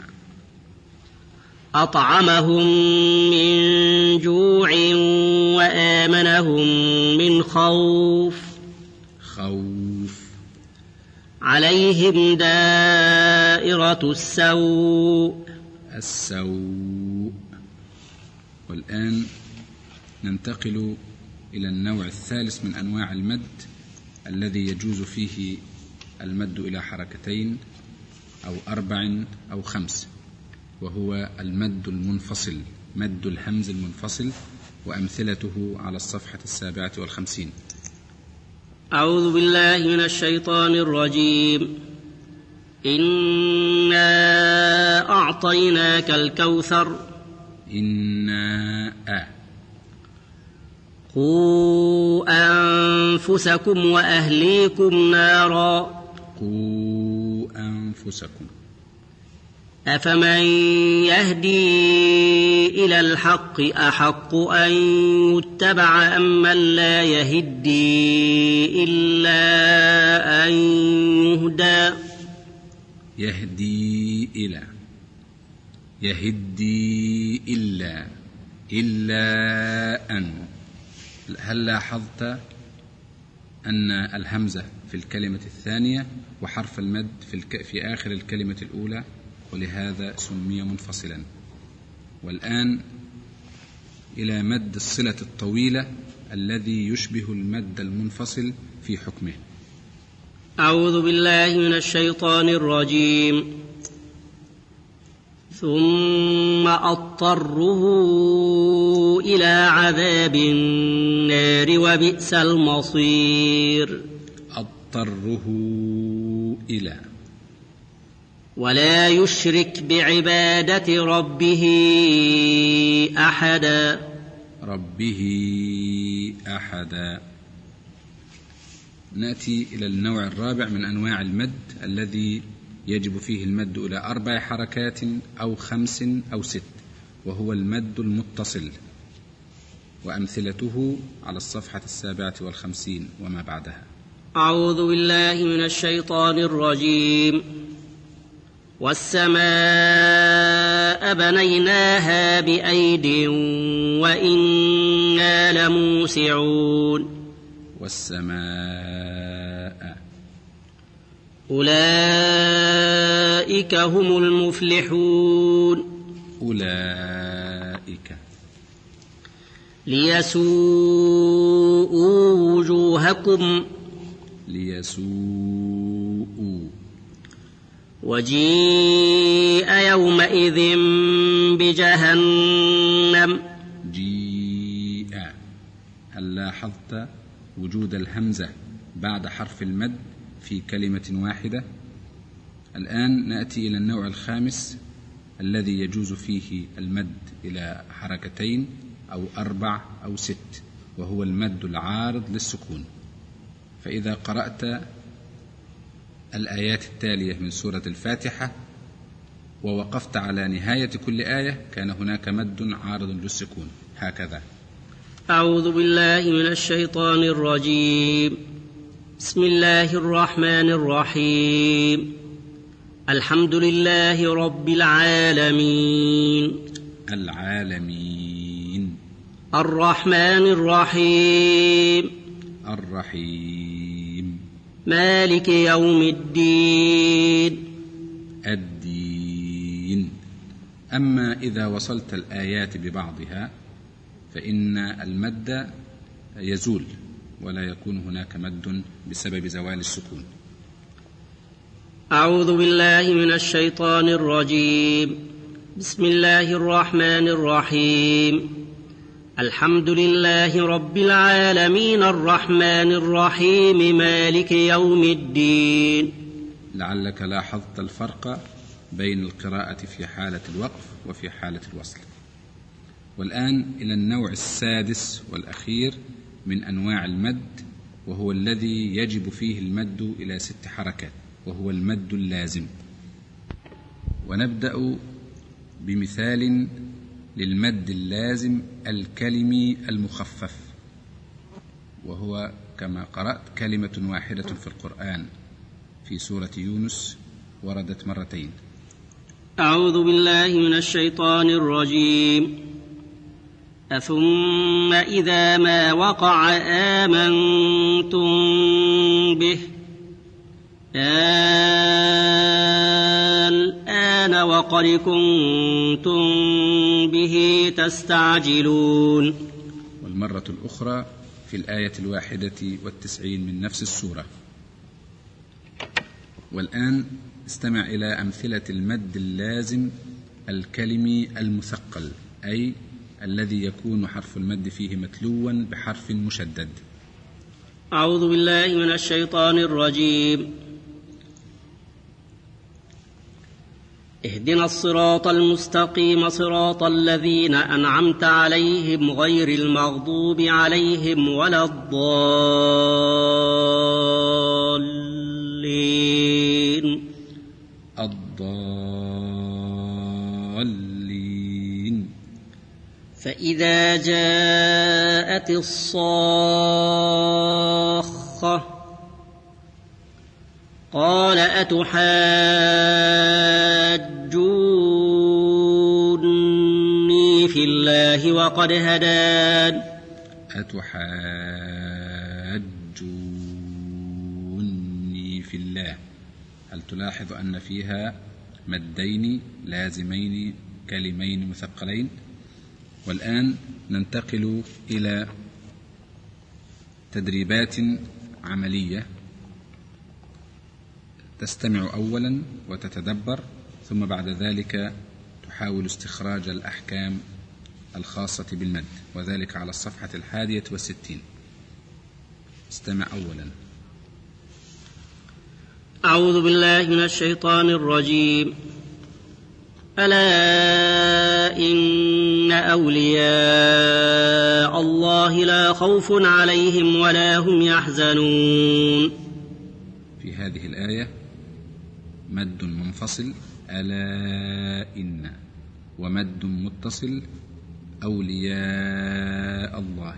أطعمهم من جوع وآمنهم من خوف. خوف. عليهم دائرة السوء. السوء. والآن ننتقل إلى النوع الثالث من أنواع المد، الذي يجوز فيه المد إلى حركتين أو أربع أو خمس، وهو المد المنفصل، مد الهمز المنفصل، وأمثلته على الصفحة السابعة والخمسين. أعوذ بالله من الشيطان الرجيم. إنا أعطيناك الكوثر. إنا أ. قوا أنفسكم وأهليكم نارا. قوا أنفسكم. أفمن يهدي إلى الحق أحق أن يتبع أم من لا يهدي إلا أن يهدى. يهدي إلى. يهدي إلا. إلا أن. هل لاحظت أن الهمزة في الكلمة الثانية وحرف المد في, الك... في آخر الكلمة الأولى، ولهذا سمي منفصلا. والآن إلى مد الصلة الطويلة الذي يشبه المد المنفصل في حكمه. أعوذ بالله من الشيطان الرجيم. ثم أضطره إلى عذاب النار وبئس المصير. أضطره إلى، ولا يشرك بعبادة ربه أحدا. ربه أحدا. نأتي إلى النوع الرابع من أنواع المد الذي يجب فيه المد إلى أربع حركات أو خمس أو ست، وهو المد المتصل، وأمثلته على الصفحة السابعة والخمسين وما بعدها. أعوذ بالله من الشيطان الرجيم. والسماء بنيناها بأيد وإنا لموسعون. والسماء، أولئك هم المفلحون. أولئك. ليسوءوا وجوهكم. ليسوءوا. وجيء يومئذ بجهنم. جيء. هل لاحظت وجود الهمزة بعد حرف المد في كلمة واحدة؟ الآن نأتي إلى النوع الخامس الذي يجوز فيه المد إلى حركتين أو أربع أو ست، وهو المد العارض للسكون. فإذا قرأت الآيات التالية من سورة الفاتحة ووقفت على نهاية كل آية كان هناك مد عارض للسكون، هكذا: أعوذ بالله من الشيطان الرجيم. بسم الله الرحمن الرحيم. الحمد لله رب العالمين. العالمين. الرحمن الرحيم. الرحيم. مالك يوم الدين. الدين. أما إذا وصلت الآيات ببعضها فإن المد يزول ولا يكون هناك مد بسبب زوال السكون. أعوذ بالله من الشيطان الرجيم. بسم الله الرحمن الرحيم. الحمد لله رب العالمين الرحمن الرحيم مالك يوم الدين. لعلك لاحظت الفرق بين القراءة في حالة الوقف وفي حالة الوصل. والآن إلى النوع السادس والأخير من أنواع المد، وهو الذي يجب فيه المد إلى ست حركات، وهو المد اللازم. ونبدأ بمثال للمد اللازم الكلمي المخفف، وهو كما قرأت كلمة واحدة في القرآن في سورة يونس وردت مرتين. أعوذ بالله من الشيطان الرجيم. أثم إذا ما وقع آمنتم به الآن وقد كنتم به تستعجلون. والمرة الأخرى في الآية الواحدة والتسعين من نفس السورة. والآن استمع إلى أمثلة المد اللازم الكلمي المثقل، أي الذي يكون حرف المد فيه متلوا بحرف مشدد. أعوذ بالله من الشيطان الرجيم. اهدنا الصراط المستقيم صراط الذين أنعمت عليهم غير المغضوب عليهم ولا الضالين. الضالين. فإذا جاءت الصاخة قال أتحاجوني في الله وقد هدان. أتحاجوني في الله. هل تلاحظ أن فيها مدين لازمين كلمين مثقلين؟ والآن ننتقل إلى تدريبات عملية. تستمع أولا وتتدبر، ثم بعد ذلك تحاول استخراج الأحكام الخاصة بالمد، وذلك على الصفحة الحادية والستين. استمع أولا. أعوذ بالله من الشيطان الرجيم. ألا إن أولياء الله لا خوف عليهم ولا هم يحزنون. في هذه الآية مد منفصل ألا إن، ومد متصل أولياء الله.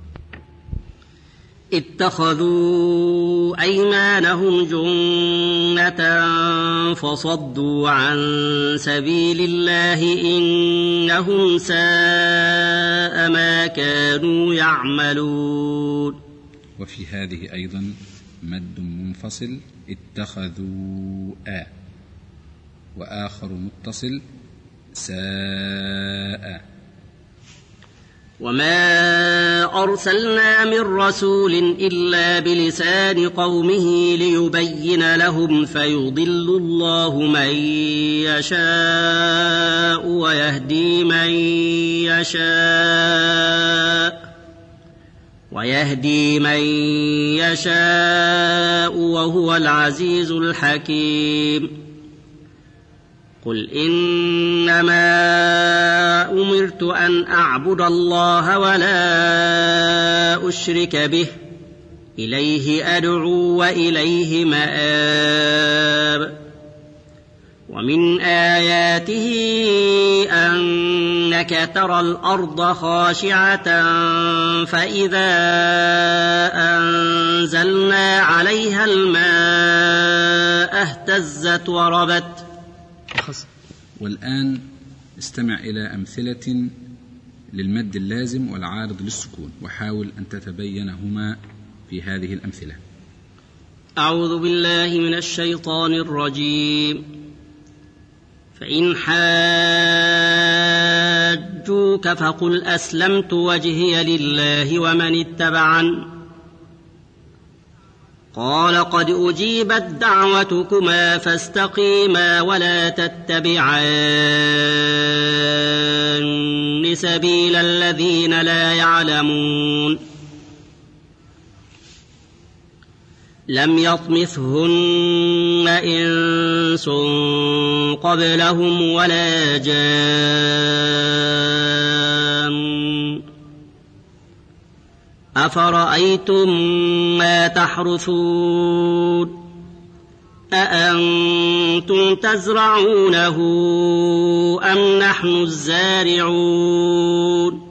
اتخذوا أيمانهم جنة فصدوا عن سبيل الله إنهم ساء ما كانوا يعملون. وفي هذه أيضا مد منفصل اتخذوا آ، وآخر متصل ساء. وما أرسلنا من رسول إلا بلسان قومه ليبين لهم فيضل الله من يشاء ويهدي من يشاء ويهدي من يشاء وهو العزيز الحكيم. قل إنما أمرت أن أعبد الله ولا أشرك به إليه أدعو وإليه مآب. ومن آياته أنك ترى الأرض خاشعة فإذا أنزلنا عليها الماء اهتزت وربت. والآن استمع إلى أمثلة للمد اللازم والعارض للسكون، وحاول أن تتبينهما في هذه الأمثلة. أعوذ بالله من الشيطان الرجيم. فإن حاجوك فقل أسلمت وجهي لله ومن اتبعن. قال قد أجيبت دعوتكما فاستقيما ولا تتبعان سبيل الذين لا يعلمون. لم يطمثهن إنس قبلهم ولا جان. أفرأيتم ما تحرثون أأنتم تزرعونه أم نحن الزارعون.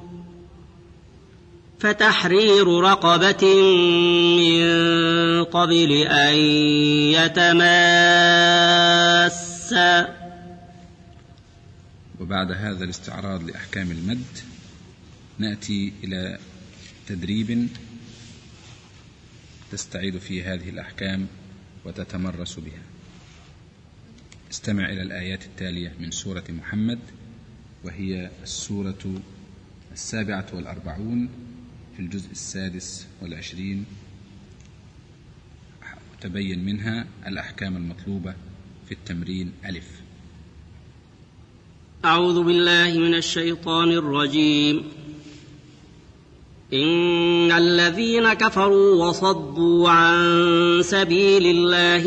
فتحرير رقبة من قبل أن يتماسا. وبعد هذا الاستعراض لأحكام المد نأتي إلى تدريب تستعيد فيه هذه الأحكام وتتمرس بها. استمع إلى الآيات التالية من سورة محمد، وهي السورة السابعة والأربعون في الجزء السادس والعشرين، تبين منها الأحكام المطلوبة في التمرين ألف. أعوذ بالله من الشيطان الرجيم. إن الذين كفروا وصدوا عن سبيل الله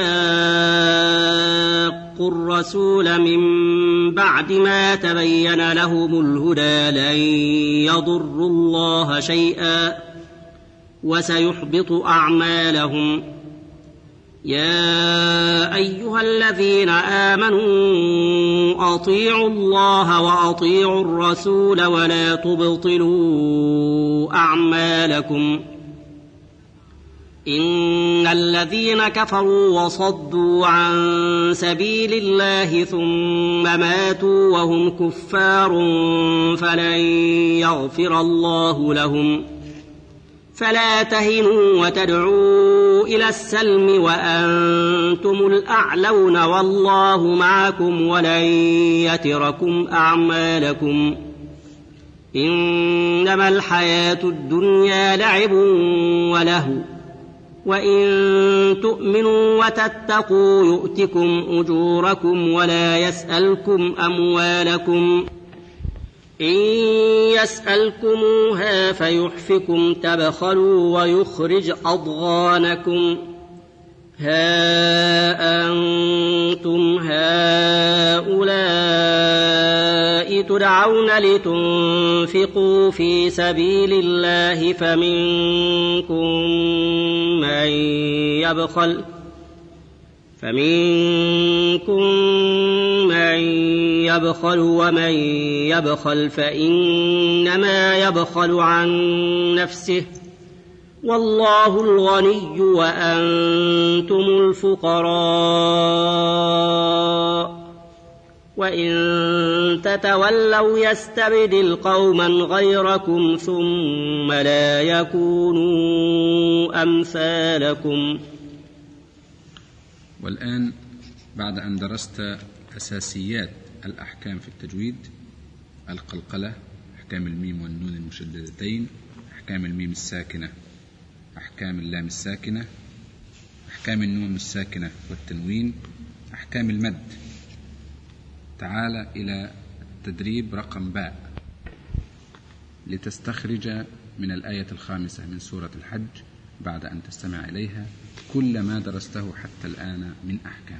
وشاقوا الرسول من بعد ما تبين لهم الهدى لن يضروا الله شيئا وسيحبط أعمالهم. يا أيها الذين آمنوا أطيعوا الله وأطيعوا الرسول ولا تبطلوا أعمالكم. إن الذين كفروا وصدوا عن سبيل الله ثم ماتوا وهم كفار فلن يغفر الله لهم. فلا تهنوا وتدعوا إلى السلم وأنتم الأعلون والله معكم ولن يتركم أعمالكم. إنما الحياة الدنيا لعب ولهو وإن تؤمنوا وتتقوا يؤتكم أجوركم ولا يسألكم أموالكم إن يسألكموها فيحفكم تبخلوا ويخرج أضغانكم ها أنتم هؤلاء تدعون لتنفقوا في سبيل الله فمنكم من يبخل فمنكم من يبخل ومن يبخل فإنما يبخل عن نفسه والله الغني وأنتم الفقراء وإن تتولوا يستبدل قوما غيركم ثم لا يكونوا أمثالكم. والآن بعد أن درست أساسيات الأحكام في التجويد، القلقلة، أحكام الميم والنون المشددتين، أحكام الميم الساكنة، أحكام اللام الساكنة، أحكام النون الساكنة والتنوين، أحكام المد، تعال إلى التدريب رقم باء لتستخرج من الآية الخامسة من سورة الحج بعد أن تستمع إليها كل ما درسته حتى الآن من أحكام.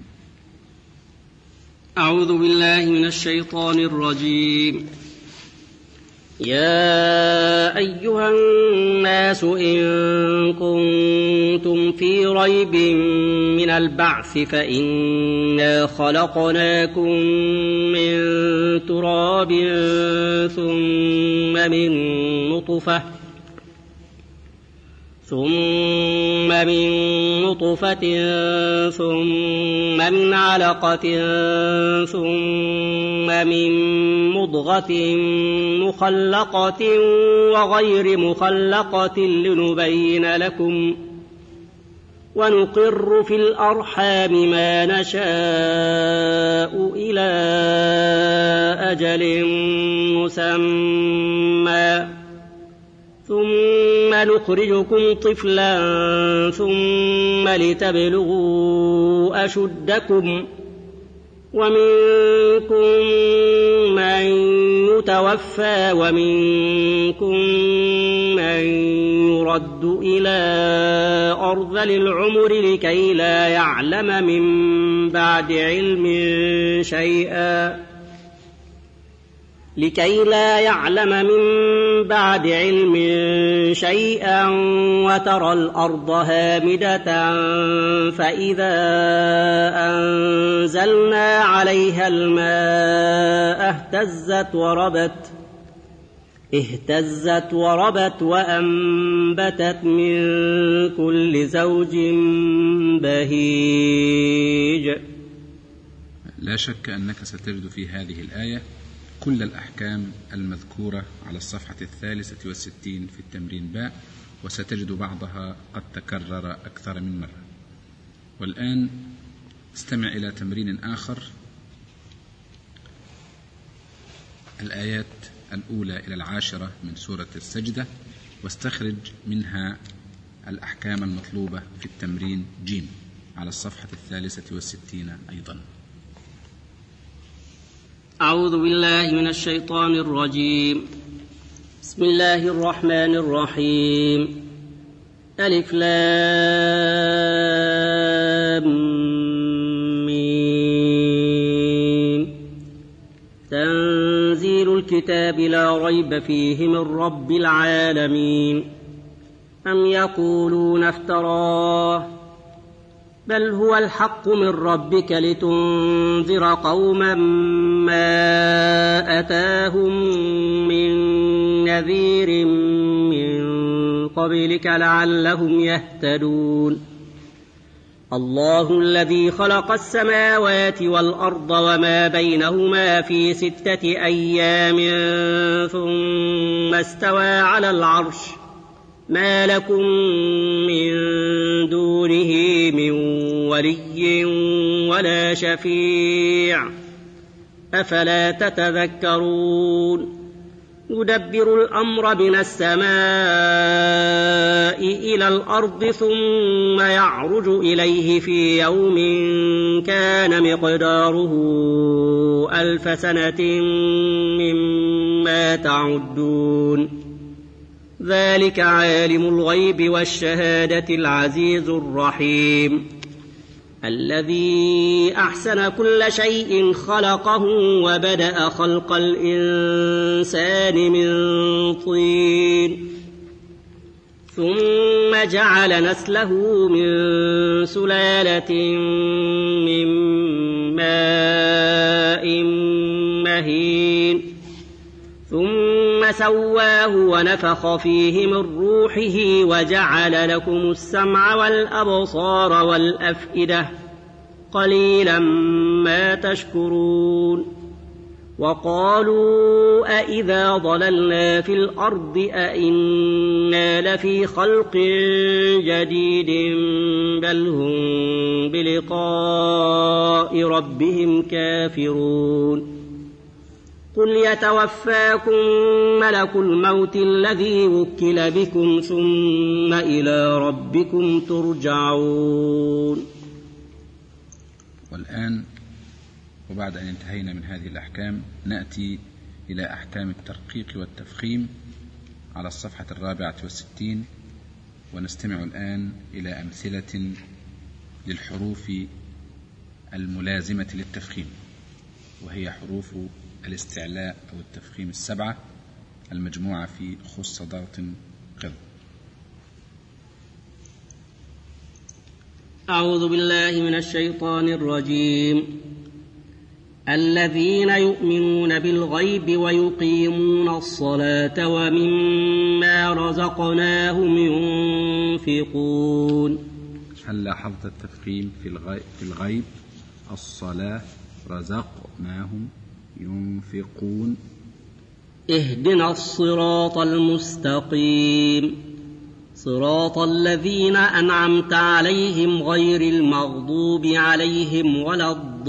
أعوذ بالله من الشيطان الرجيم. يا أيها الناس إن كنتم في ريب من البعث فإنا خلقناكم من تراب ثم من نطفة ثم من نطفة ثم من علقة ثم من مضغة مخلقة وغير مخلقة لنبين لكم ونقر في الأرحام ما نشاء إلى أجل مسمى ثم نخرجكم طفلا ثم لتبلغوا أشدكم ومنكم من يتوفى ومنكم من يرد إلى أرذل العمر لكي لا يعلم من بعد علم شيئا لكي لا يعلم من بعد علم شيئا وترى الأرض هامدة فإذا أنزلنا عليها الماء اهتزت وربت اهتزت وربت وأنبتت من كل زوج بهيج. لا شك أنك ستجد في هذه الآية كل الأحكام المذكورة على الصفحة الثالثة والستين في التمرين باء، وستجد بعضها قد تكرر أكثر من مرة. والآن استمع إلى تمرين آخر، الآيات الأولى إلى العاشرة من سورة السجدة، واستخرج منها الأحكام المطلوبة في التمرين جيم على الصفحة الثالثة والستين أيضا. أعوذ بالله من الشيطان الرجيم. بسم الله الرحمن الرحيم. ألف لام ميم. تنزيل الكتاب لا ريب فيه من رب العالمين. أم يقولون افتراه بل هو الحق من ربك لتنذر قوما ما أتاهم من نذير من قبلك لعلهم يهتدون. الله الذي خلق السماوات والأرض وما بينهما في ستة أيام ثم استوى على العرش ما لكم من دونه من ولي ولا شفيع أفلا تتذكرون. يدبر الأمر من السماء إلى الأرض ثم يعرج إليه في يوم كان مقداره ألف سنة مما تعدون ذلك عالم الغيب والشهادة العزيز الرحيم الذي أحسن كل شيء خلقه وبدأ خلق الإنسان من طين ثم جعل نسله من سلالة من ماء مهين ثم سواه ونفخ فيه من روحه وجعل لكم السمع والأبصار والأفئدة قليلا ما تشكرون وقالوا أإذا ضللنا في الأرض أإنا لفي خلق جديد بل هم بلقاء ربهم كافرون قل يتوفاكم ملك الموت الذي وكل بكم ثم إلى ربكم ترجعون. والآن وبعد أن انتهينا من هذه الأحكام نأتي إلى أحكام الترقيق والتفخيم على الصفحة الرابعة والستين، ونستمع الآن إلى أمثلة للحروف الملازمة للتفخيم، وهي حروف الاستعلاء أو التفخيم السبعة المجموعة في خص ضغط قض. أعوذ بالله من الشيطان الرجيم. الذين يؤمنون بالغيب ويقيمون الصلاة ومما رزقناهم ينفقون. هل لاحظت التفخيم في الغيب, في الغيب؟ الصلاة رزقناهم ينفقون. اهدنا الصراط المستقيم صراط الذين أنعمت عليهم غير المغضوب عليهم ولا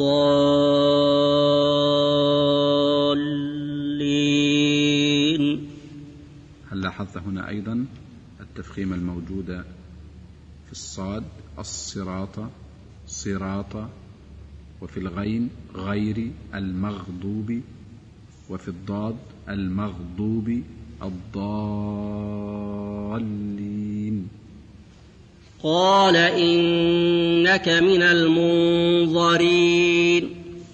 الضالين. هل لاحظت هنا أيضا التفخيم الموجود في الصاد؟ الصراط صراط، وفي الغين غير المغضوب، وفي الضاد المغضوب الضالين. قال إنك من المنظرين.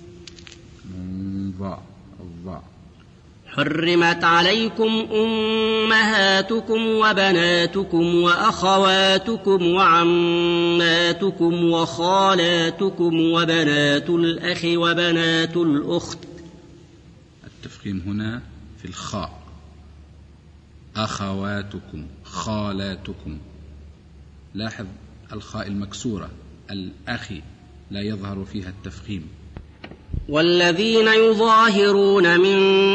منظر الضاء. حرمت عليكم أمهاتكم وبناتكم وأخواتكم وعماتكم وخالاتكم وبنات الأخ وبنات الأخت. التفخيم هنا في الخاء. أخواتكم خالاتكم. لاحظ الخاء المكسورة الأخي لا يظهر فيها التفخيم. والذين يظاهرون من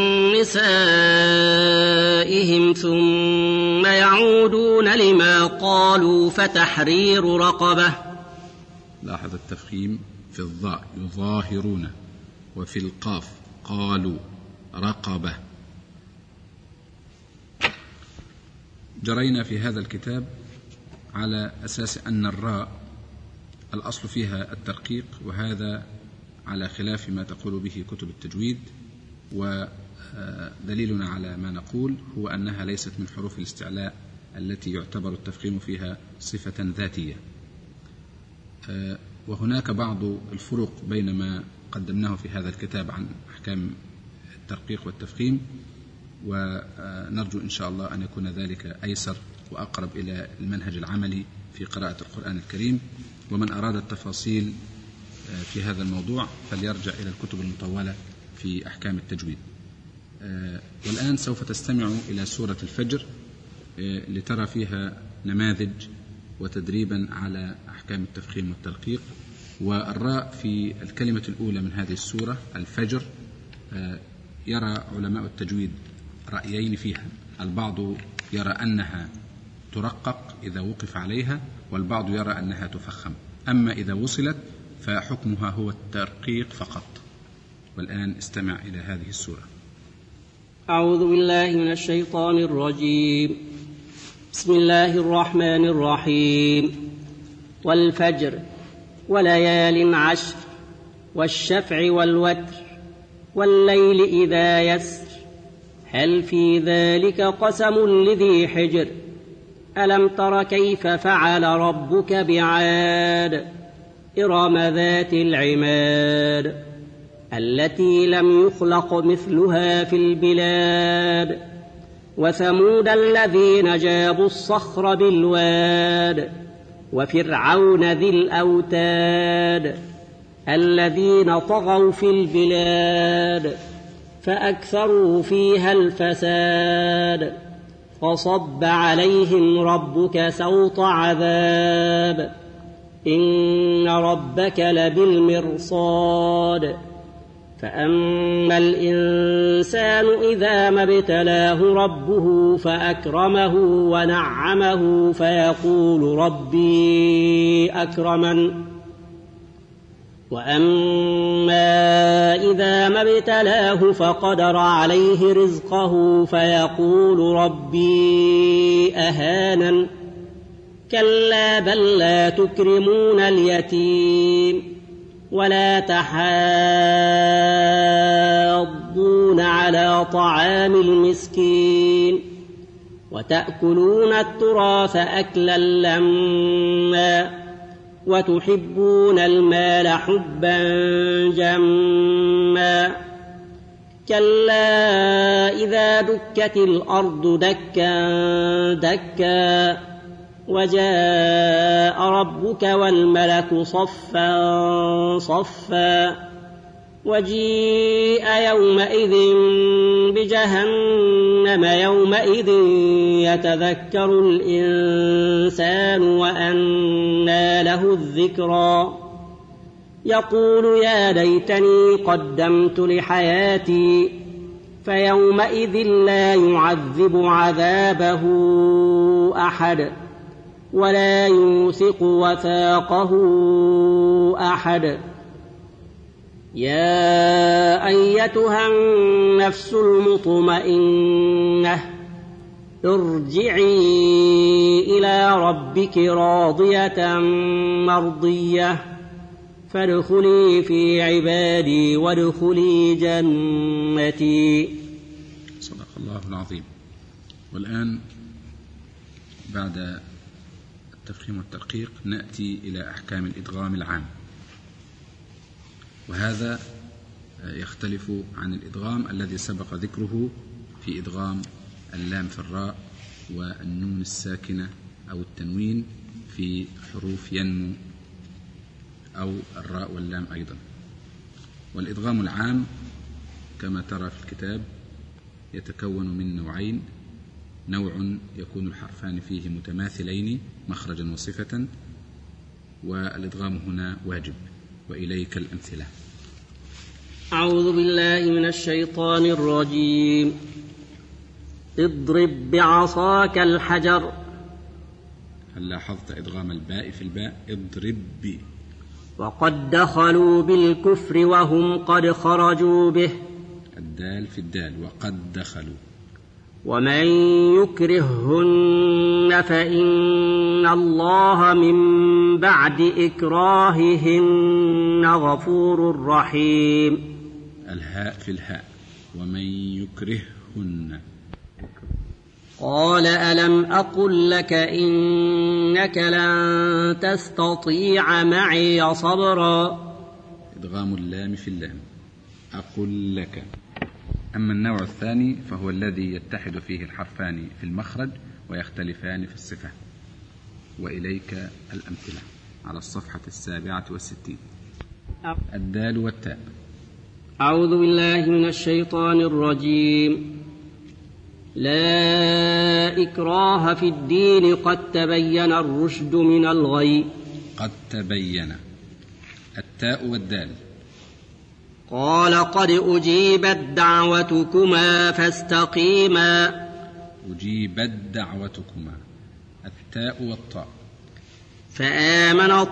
نسائهم ثم يعودون لما قالوا فتحرير رقبة. لاحظ التفخيم في الضاء يظاهرون، وفي القاف قالوا رقبة. جرينا في هذا الكتاب على أساس أن الراء الأصل فيها الترقيق، وهذا على خلاف ما تقول به كتب التجويد، ودليلنا على ما نقول هو أنها ليست من حروف الاستعلاء التي يعتبر التفخيم فيها صفة ذاتية. وهناك بعض الفروق بين ما قدمناه في هذا الكتاب عن أحكام الترقيق والتفخيم، ونرجو إن شاء الله أن يكون ذلك أيسر وأقرب إلى المنهج العملي في قراءة القرآن الكريم. ومن أراد التفاصيل في هذا الموضوع فليرجع إلى الكتب المطولة في أحكام التجويد. والآن سوف تستمع إلى سورة الفجر لترى فيها نماذج وتدريبا على أحكام التفخيم والترقيق. والراء في الكلمة الأولى من هذه السورة الفجر يرى علماء التجويد رأيين فيها، البعض يرى أنها ترقق إذا وقف عليها، والبعض يرى أنها تفخم، أما إذا وصلت فحكمها هو الترقيق فقط. والآن استمع إلى هذه السورة. أعوذ بالله من الشيطان الرجيم. بسم الله الرحمن الرحيم. والفجر وليال عشر والشفع والوتر والليل إذا يسر هل في ذلك قسم لذي حجر ألم تر كيف فعل ربك بعاد إرم ذات العماد التي لم يخلق مثلها في البلاد وثمود الذين جابوا الصخر بالواد وفرعون ذي الأوتاد الذين طغوا في البلاد فأكثروا فيها الفساد فصب عليهم ربك سوط عذاب إن ربك لبالمرصاد فأما الإنسان إذا ما ابتلاه ربه فأكرمه ونعمه فيقول ربي أكرمن وأما إذا ما ابتلاه فقدر عليه رزقه فيقول ربي أهانن كلا بل لا تكرمون اليتيم ولا تحاضون على طعام المسكين وتأكلون التراث أكلا لما وتحبون المال حبا جما كلا إذا دكت الأرض دكا دكا وجاء ربك والملك صفا صفا وجيء يومئذ بجهنم يومئذ يتذكر الإنسان وأنى له الذكرى يقول يا ليتني قدمت لحياتي فيومئذ لا يعذب عذابه أحد ولا يوثق وثاقه أحد يا أيتها النفس المطمئنة ارجعي إلى ربك راضية مرضية فادخلي في عبادي وادخلي جنتي. صدق الله العظيم. والآن بعد التفخيم والترقيق نأتي إلى أحكام الإدغام العام، وهذا يختلف عن الإدغام الذي سبق ذكره في إدغام اللام في الراء والنون الساكنة أو التنوين في حروف ينمو أو الراء واللام أيضا. والإدغام العام كما ترى في الكتاب يتكون من نوعين: نوع يكون الحرفان فيه متماثلين مخرجا وصفة، والإدغام هنا واجب. وإليك الأمثلة. أعوذ بالله من الشيطان الرجيم. اضرب بعصاك الحجر. هل لاحظت إدغام الباء في الباء؟ اضرب بي. وقد دخلوا بالكفر وهم قد خرجوا به. الدال في الدال وقد دخلوا. ومن يكرههن فإن الله من بعد إكراههن غفور رحيم. الهاء في الهاء. ومن يكرههن. قال ألم أقل لك إنك لن تستطيع معي صبرا. إدغام اللام في اللام. أقل لك. أما النوع الثاني فهو الذي يتحد فيه الحرفان في المخرج ويختلفان في الصفة. وإليك الأمثلة على الصفحة السابعة والستين. الدال والتاء. أعوذ بالله من الشيطان الرجيم. لا إكراه في الدين قد تبين الرشد من الغي. قد تبين. التاء والدال. قال قد أجيبت دعوتكما فاستقيما. أجيبت دعوتكما. التاء والطاء. فآمنت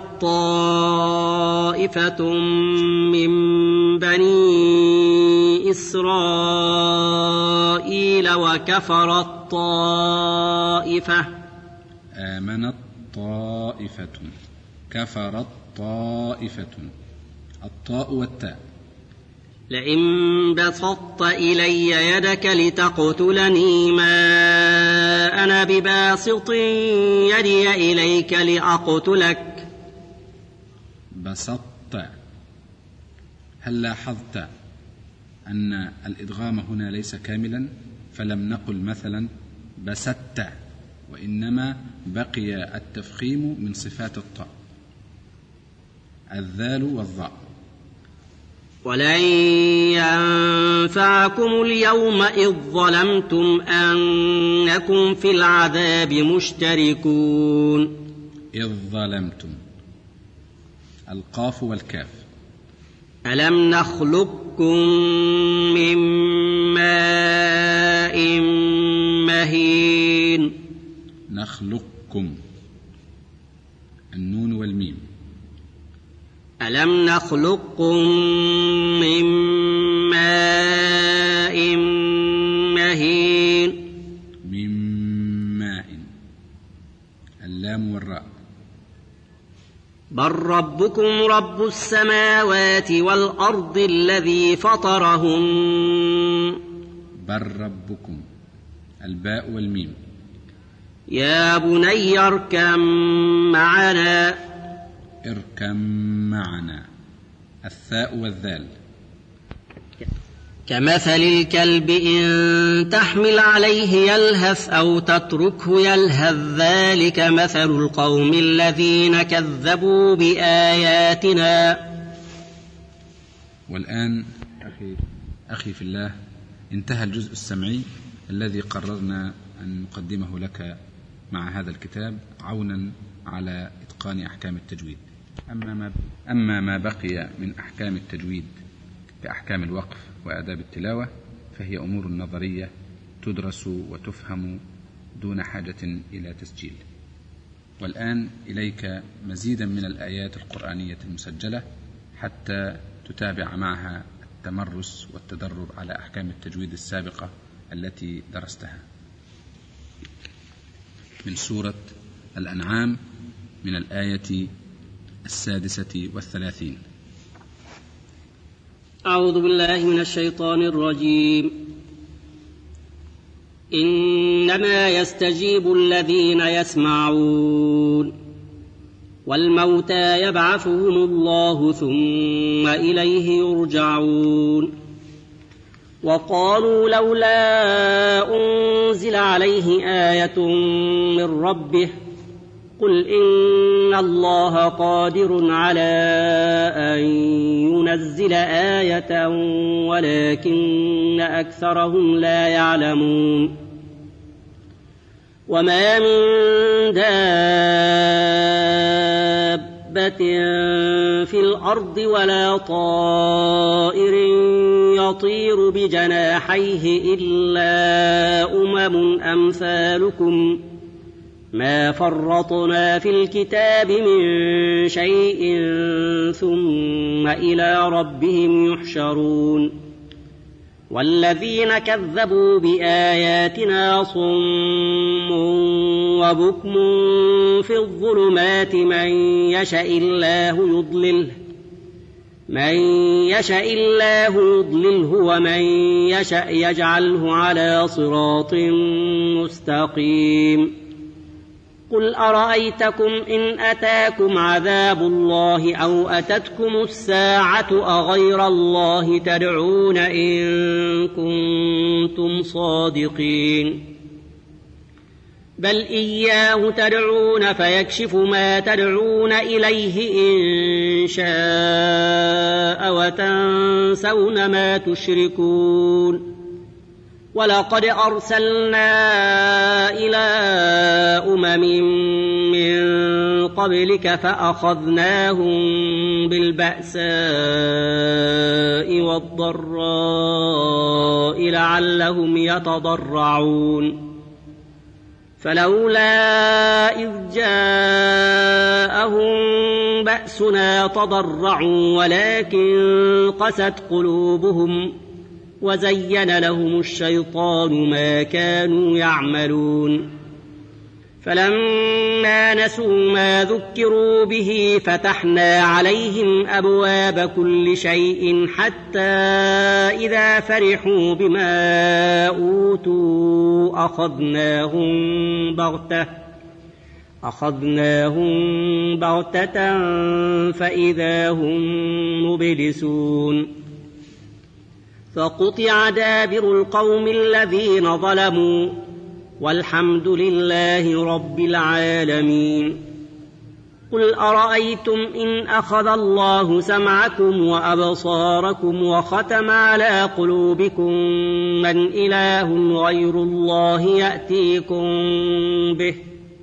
طائفة من بني إسرائيل قيل وكفرت طائفة. آمنت طائفة، كفرت طائفة، الطاء والتاء. لئن بسطت إلي يدك لتقتلني ما أنا بباسط يدي إليك لأقتلك. بسطت، هل لاحظت أن الإدغام هنا ليس كاملا؟ فلم نقل مثلا بسطت، وإنما بقي التفخيم من صفات الطاء، الذال والظاء. ولن ينفعكم اليوم إذ ظلمتم أنكم في العذاب مشتركون. إذ ظلمتم، القاف والكاف. ألم نخلقكم من ماء مهين. نخلقكم، النون والميم. ألم نخلقكم من ماء مهين. من ماء، اللام والراء. بل ربكم رب السماوات والأرض الذي فطرهن. بل ربكم، الباء والميم. يا بني اركب معنا. اركب معنا، الثاء والذال. كمثل الكلب إن تحمل عليه يلهث أو تتركه يلهث ذلك مثل القوم الذين كذبوا بآياتنا. والآن أخي, أخي في الله، انتهى الجزء السمعي الذي قررنا أن نقدمه لك مع هذا الكتاب عونا على إتقان أحكام التجويد. أما ما, أما ما بقي من أحكام التجويد كأحكام الوقف وآداب التلاوة فهي أمور نظرية تدرس وتفهم دون حاجة إلى تسجيل. والآن إليك مزيدا من الآيات القرآنية المسجلة حتى تتابع معها التمرس والتدرب على أحكام التجويد السابقة التي درستها. من سورة الأنعام من الآية السادسة والثلاثين. أعوذ بالله من الشيطان الرجيم. إنما يستجيب الذين يسمعون والموتى يبعثهم الله ثم إليه يرجعون. وقالوا لولا أنزل عليه آية من ربه قل إن الله قادر على أن ينزل آية ولكن أكثرهم لا يعلمون. وما من دابة في الأرض ولا طائر يطير بجناحيه إلا أمم أمثالكم ما فرطنا في الكتاب من شيء ثم إلى ربهم يحشرون. والذين كذبوا بآياتنا صم وبكم في الظلمات من يشاء الله يضلله من يشاء الله يضلله ومن يشاء يجعله على صراط مستقيم. قل أرأيتكم إن أتاكم عذاب الله أو أتتكم الساعة أغير الله تدعون إن كنتم صادقين. بل إياه تدعون فيكشف ما تدعون إليه إن شاء وتنسون ما تشركون. ولقد أرسلنا إلى أمم من قبلك فأخذناهم بالبأساء والضراء لعلهم يتضرعون. فلولا إذ جاءهم بأسنا تضرعوا ولكن قست قلوبهم وزين لهم الشيطان ما كانوا يعملون فلما نسوا ما ذكروا به فتحنا عليهم أبواب كل شيء حتى إذا فرحوا بما أوتوا أخذناهم بغتة أخذناهم بغتة فإذا هم مبلسون فقطع دابر القوم الذين ظلموا والحمد لله رب العالمين قل أرأيتم إن أخذ الله سمعكم وأبصاركم وختم على قلوبكم من إله غير الله يأتيكم به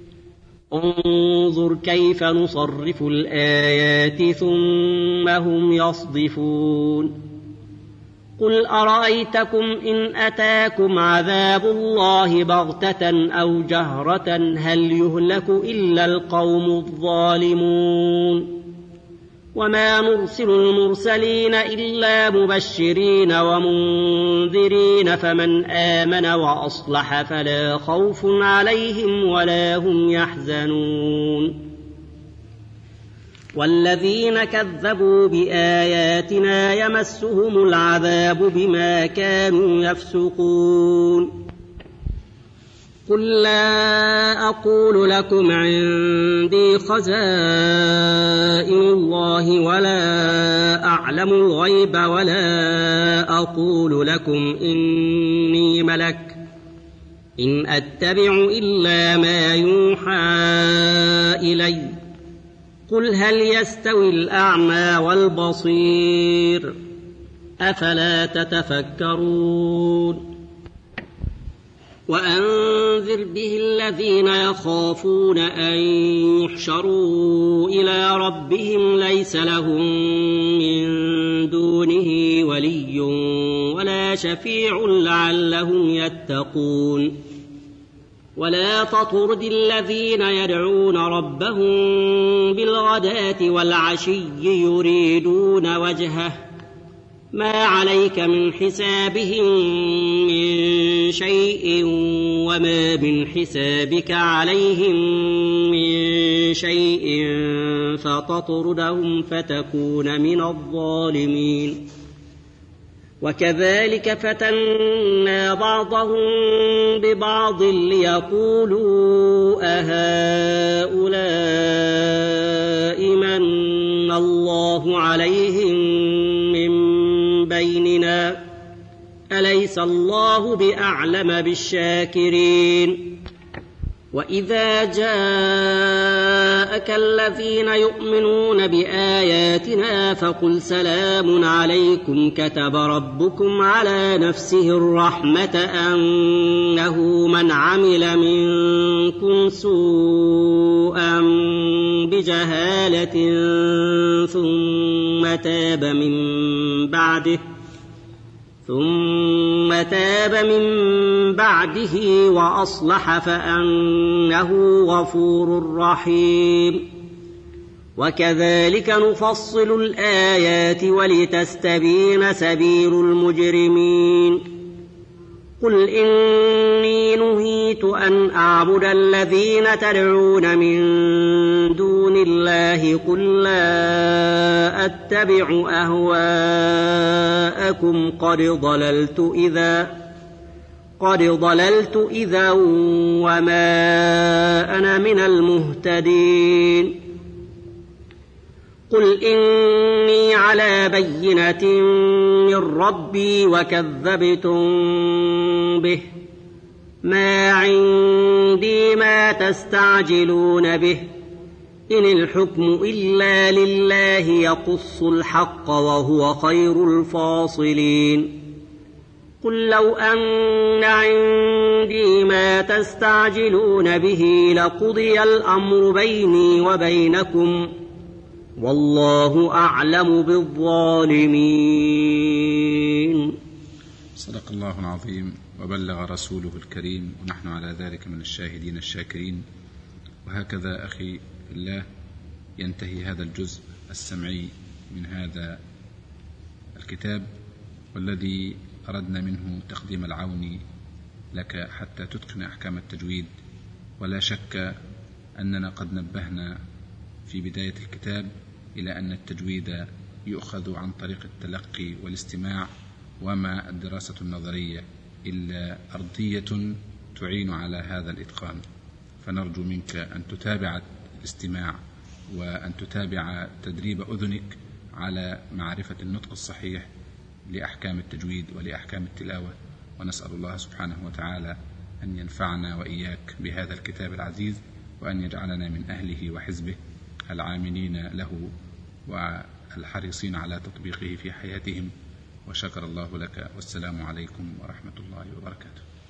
انظر كيف نصرف الآيات ثم هم يصدفون قل أرأيتكم إن أتاكم عذاب الله بغتة أو جهرة هل يهلك إلا القوم الظالمون وما نرسل المرسلين إلا مبشرين ومنذرين فمن آمن وأصلح فلا خوف عليهم ولا هم يحزنون والذين كذبوا بآياتنا يمسهم العذاب بما كانوا يفسقون قل لا أقول لكم عندي خزائن الله ولا أعلم الغيب ولا أقول لكم إني ملك إن أتبع إلا ما يوحى إلي قل هل يستوي الأعمى والبصير أفلا تتفكرون وأنذر به الذين يخافون أن يحشروا إلى ربهم ليس لهم من دونه ولي ولا شفيع لعلهم يتقون ولا تطرد الذين يدعون ربهم بالغداة والعشي يريدون وجهه ما عليك من حسابهم من شيء وما من حسابك عليهم من شيء فتطردهم فتكون من الظالمين وكذلك فتنا بعضهم ببعض ليقولوا أهؤلاء من الله عليهم من بيننا أليس الله بأعلم بالشاكرين وإذا جاءك الذين يؤمنون بآياتنا فقل سلام عليكم كتب ربكم على نفسه الرحمة أنه من عمل منكم سوءا بجهالة ثم تاب من بعده ثم تاب من بعده وأصلح فأنه غفور رحيم وكذلك نفصل الآيات ولتستبين سبيل المجرمين قل إني نهيت أن أعبد الذين تدعون من دون الله قل لا أتبع أهواءكم قد ضللت إذا قد ضللت إذا وما أنا من المهتدين قل إني على بينة من ربي وكذبتم به ما عندي ما تستعجلون به إن الحكم إلا لله يقص الحق وهو خير الفاصلين قل لو أن عندي ما تستعجلون به لقضي الأمر بيني وبينكم والله أعلم بالظالمين. صدق الله العظيم وبلغ رسوله الكريم ونحن على ذلك من الشاهدين الشاكرين. وهكذا أخي الله ينتهي هذا الجزء السمعي من هذا الكتاب والذي أردنا منه تقديم العون لك حتى تتقن أحكام التجويد. ولا شك أننا قد نبهنا في بداية الكتاب إلى أن التجويد يؤخذ عن طريق التلقي والاستماع، وما الدراسة النظرية إلا أرضية تعين على هذا الإتقان. فنرجو منك أن تتابع الاستماع وأن تتابع تدريب أذنك على معرفة النطق الصحيح لأحكام التجويد ولأحكام التلاوة. ونسأل الله سبحانه وتعالى أن ينفعنا وإياك بهذا الكتاب العزيز، وأن يجعلنا من أهله وحزبه العاملين له والحريصين على تطبيقه في حياتهم. وشكر الله لك، والسلام عليكم ورحمة الله وبركاته.